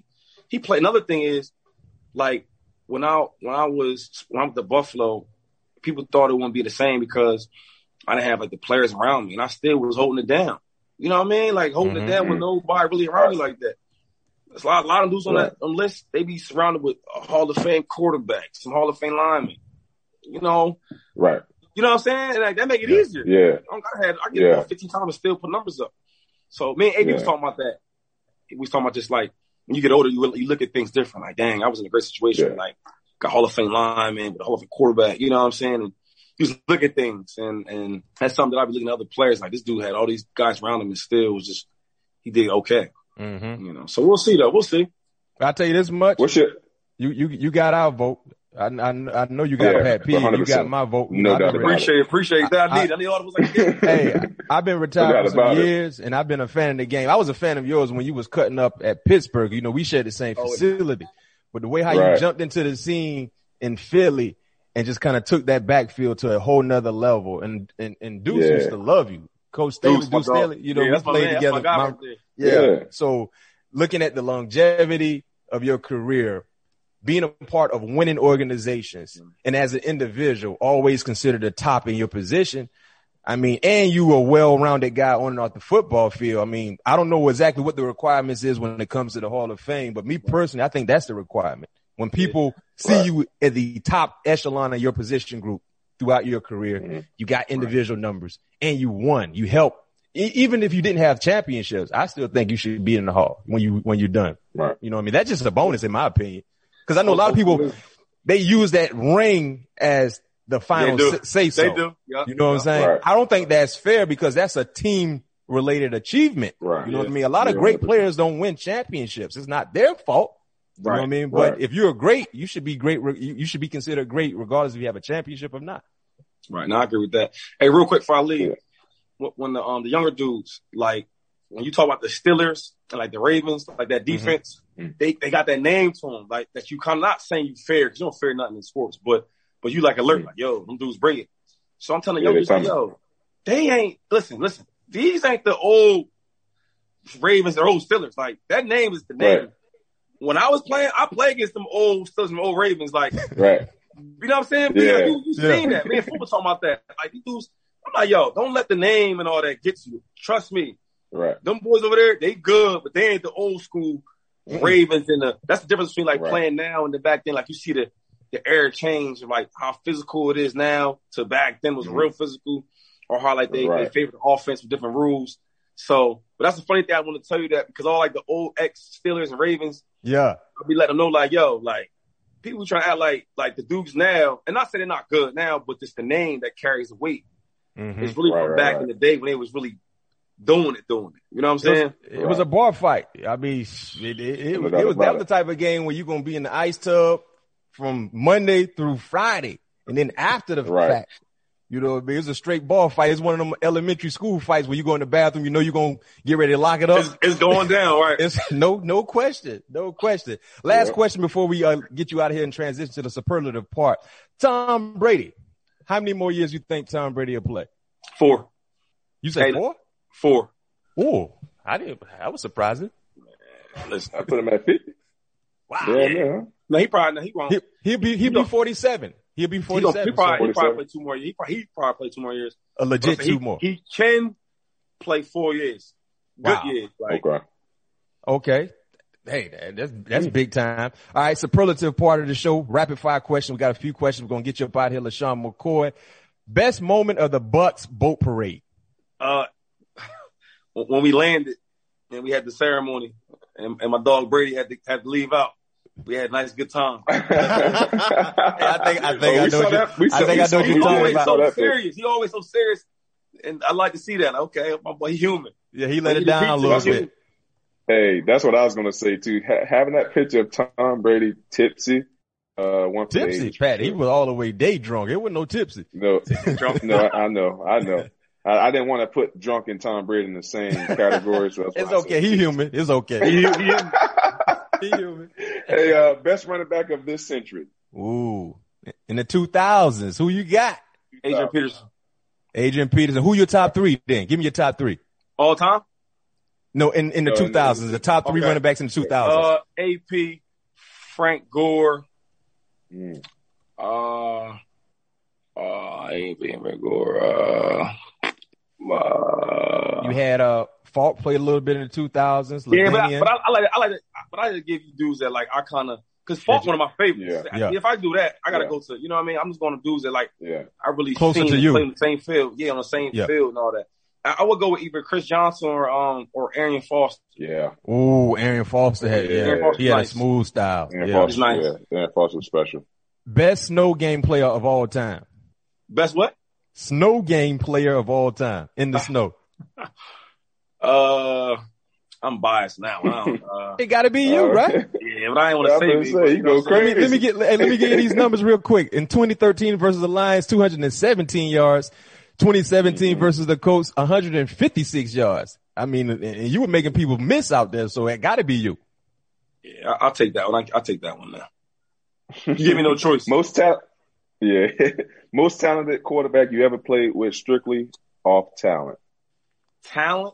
he played. Another thing is, like, when I when I was when I went to Buffalo, people thought it wouldn't be the same because I didn't have like the players around me, and I still was holding it down. You know what I mean? Like holding mm-hmm. it down with nobody really around me like that. There's a lot, a lot of dudes on right. that on list. They be surrounded with Hall of Fame quarterbacks, some Hall of Fame linemen. You know, right? You know what I'm saying? And like that make it yeah. easier. Yeah, I had I get yeah. fifteen times and still put numbers up. So me and A B yeah. was talking about that. We was talking about just like when you get older, you you look at things different. Like, dang, I was in a great situation. Yeah. Like got Hall of Fame lineman, Hall of Fame quarterback. You know what I'm saying? And you just look at things, and and that's something that I be looking at other players. Like this dude had all these guys around him, and still was just he did okay. Mm-hmm. You know, so we'll see though. We'll see. I'll tell you this much. What's your you you you got our vote. I I, I know you got yeah, Pat P. You got my vote. No you doubt. Know, appreciate it. Appreciate that. I need. I, I need all of us like this. Hey, I've been retired for some years, it. and I've been a fan of the game. I was a fan of yours when you was cutting up at Pittsburgh. You know, we shared the same oh, facility, but the way how right. you jumped into the scene in Philly and just kind of took that backfield to a whole nother level, and and and Deuce yeah. used to love you, Coach Staley, Deuce, Deuce Staley. You know, yeah, we played together. My my, right yeah. yeah. So looking at the longevity of your career, being a part of winning organizations, and as an individual, always considered the top in your position. I mean, and you were a well-rounded guy on and off the football field. I mean, I don't know exactly what the requirements is when it comes to the Hall of Fame, but me personally, I think that's the requirement. When people see right. you at the top echelon of your position group throughout your career, mm-hmm. you got individual right. numbers, and you won. You helped. E- even if you didn't have championships, I still think you should be in the Hall when you when you're done. Right. You know what I mean? That's just a bonus in my opinion. Because I know a lot of people, they use that ring as the final say so. They do. Yep. You know what I'm saying? Right. I don't think that's fair because that's a team-related achievement. Right. You know yeah. what I mean? A lot of great players don't win championships. It's not their fault. You right. know what I mean? Right. But if you're great, you should be great. You should be considered great regardless if you have a championship or not. Right. No, I agree with that. Hey, real quick before I leave, yeah. when the um the younger dudes, like when you talk about the Steelers and like the Ravens, like that defense, mm-hmm. they, they got that name to them, like that you kind of not saying you fair because you don't fear nothing in sports, but but you like alert, mm-hmm. like, yo, them dudes bring it. So I'm telling yeah, young dudes, like, yo, they ain't, listen, listen, these ain't the old Ravens or old Steelers. Like that name is the name. Right. When I was playing, I played against them old Steelers and old Ravens, like, right. You know what I'm saying? Yeah. yeah you, you yeah. seen that. Me and football talking about that. Like these dudes, I'm like, yo, don't let the name and all that get you. Trust me. Right. Them boys over there, they good, but they ain't the old school mm-hmm. Ravens and the that's the difference between like right. playing now and the back then. Like you see the the air change of like how physical it is now to back then was mm-hmm. real physical, or how like they, right. they favor the offense with different rules. So, but that's the funny thing I want to tell you that because all like the old ex Steelers and Ravens, yeah, I'll be letting them know like, yo, like people trying to act like like the dudes now, and not saying they're not good now, but it's the name that carries the weight. Mm-hmm. It's really right, from right, back right. in the day when they was really doing it, doing it. You know what I'm saying? It was, it was a bar fight. I mean, it, it, it, it was that was the type of game where you're gonna be in the ice tub from Monday through Friday, and then after the right. fact, you know, it was a straight ball fight. It's one of them elementary school fights where you go in the bathroom, you know, you're gonna get ready to lock it up. It's, it's going down, right? It's no, no question, no question. Last yeah. question before we uh, get you out of here and transition to the superlative part. Tom Brady, how many more years you think Tom Brady will play? Four. You say hey, four? Four. Oh, I didn't. That was surprising. Listen, I put him at fifty. Wow. Yeah, yeah. No, he probably no, he won't. He, he'll be he'll be forty-seven. He'll be forty-seven. He, he probably so. he probably play two more years. He probably, he probably play two more years. A legit he, two more. He can play four years. Good wow. years. Like, okay. Okay. Hey, that's that's big time. All right, superlative part of the show. Rapid fire question. We got a few questions. We're gonna get you up out here, LaShawn McCoy. Best moment of the Bucks boat parade. Uh, when we landed and we had the ceremony, and, and my dog Brady had to had to leave out. We had a nice good time. hey, I think I think oh, I know what you, I think I know what you're talking about. So serious. He always so serious, and I like to see that. Okay, my boy, he human. Yeah, he let it down a little bit. Hey, that's what I was gonna say too. Ha- having that picture of Tom Brady tipsy, uh, one for tipsy, Pat. He was all the way day drunk. It wasn't no tipsy. No, drunk. No, I know, I know. I, I didn't want to put drunk and Tom Brady in the same category. So it's okay. He human. It's okay. he, he, he human. Hey, uh, best running back of this century. Ooh, in the two thousands, who you got? Adrian Peterson. Adrian Peterson. Who your top three then? Give me your top three. All time? No, in, in the Uh, two thousands, the top three okay. running backs in the two thousands. Uh, A P, Frank Gore, Mm. uh, uh, A P, Frank Gore, uh, uh, you had uh, Falk play a little bit in the two thousands. yeah, but I, Levanian. but I, I like, I like, to, but I just give you dudes that like I kind of, cause Falk Yeah, one of my favorites. yeah. If I do that, I gotta Yeah. go to, you know what I mean? I'm just going to dudes that like Yeah. I really Closer seen to and you. play on the same field, yeah, on the same Yeah. field and all that. I, I would go with either Chris Johnson or um or Arian Foster. Yeah. Ooh, Arian Foster had, yeah, Yeah, Arian Foster's he had nice. a smooth style. Aaron Yeah. Foster, nice. yeah. Aaron Foster was special. Best snow game player of all time. Best what? Snow game player of all time in the snow. Uh, I'm biased now. I don't, uh, It got to be you, Uh, right? yeah, but I ain't want Yeah, to I'm say gonna me. say, but you know go what I'm saying? Let me, let me get hey, let me get you these numbers real quick. In twenty thirteen versus the Lions, two hundred seventeen yards. twenty seventeen Mm-hmm. versus the Colts, one hundred fifty-six yards. I mean, and you were making people miss out there, so it got to be you. Yeah, I- I'll take that one. I- I'll take that one now. You give me no choice. Most talent, yeah, most talented quarterback you ever played with, strictly off talent. Talent,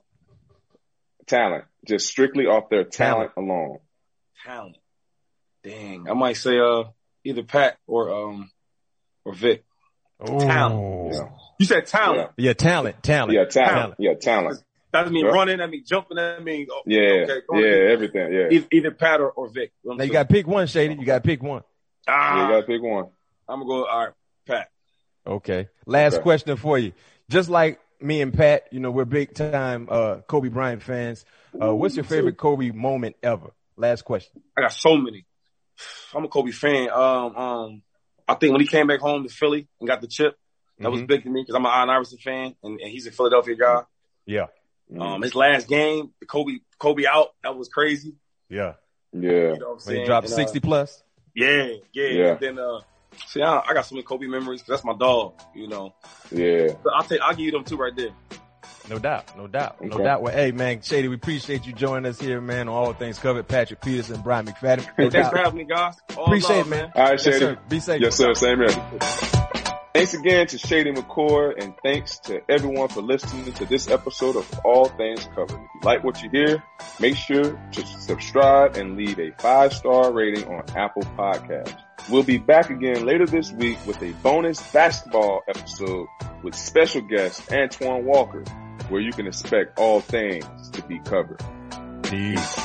Talent, just strictly off their talent, alone. talent. Dang, I might say uh either Pat or um or Vic. Talent. Yeah, You said talent. Yeah, talent, talent. yeah, talent, Talent. yeah, talent. That doesn't mean Yeah. running. That mean jumping. That mean oh, Yeah, okay, go yeah, ahead. everything. Yeah, Either, either Pat or, or Vic. You know what I'm Now you saying? got to pick one, Shady. You got to pick one. ah, yeah, you gotta pick one. I'm gonna go. All right, Pat. Okay. Last Okay. question for you. Just like me and Pat, you know, we're big time uh, Kobe Bryant fans. Uh, what's your favorite Kobe moment ever? Last question. I got so many. I'm a Kobe fan. Um, um, I think when he came back home to Philly and got the chip, that was Mhm. big to me because I'm an Allen Iverson fan and, and he's a Philadelphia guy. Yeah. Um, his last game, the Kobe Kobe out, that was crazy. Yeah. Yeah, You know what I'm When saying? he dropped And, uh, sixty plus. Yeah, yeah. Yeah. And then, uh, see, I, I got so many Kobe memories 'cause that's my dog. You know, yeah. but I'll take, I'll give you them two right there. No doubt. No doubt. No Okay. doubt. Well, hey, man, Shady, we appreciate you joining us here, man, on All Things Covered. Patrick Peterson, Brian McFadden. Hey, No thanks doubt. for having me, guys. All Appreciate love, it, man. All right, Yes, Shady. sir. Be safe. Yes, sir. Same here. Thanks again to Shady McCord, and thanks to everyone for listening to this episode of All Things Covered. If you like what you hear, make sure to subscribe and leave a five-star rating on Apple Podcasts. We'll be back again later this week with a bonus basketball episode with special guest Antoine Walker, where you can expect all things to be covered. Peace.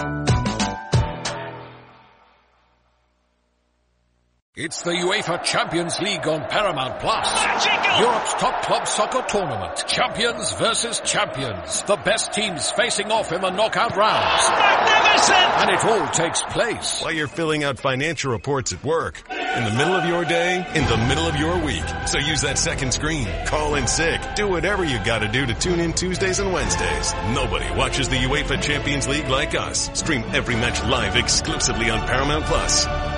It's the UEFA Champions League on Paramount Plus. Europe's top club soccer tournament. Champions versus champions. The best teams facing off in the knockout rounds. Magnificent! And it all takes place while you're filling out financial reports at work, in the middle of your day, in the middle of your week. So use that second screen, call in sick, do whatever you gotta do to tune in Tuesdays and Wednesdays. Nobody watches the UEFA Champions League like us. Stream every match live exclusively on Paramount Plus.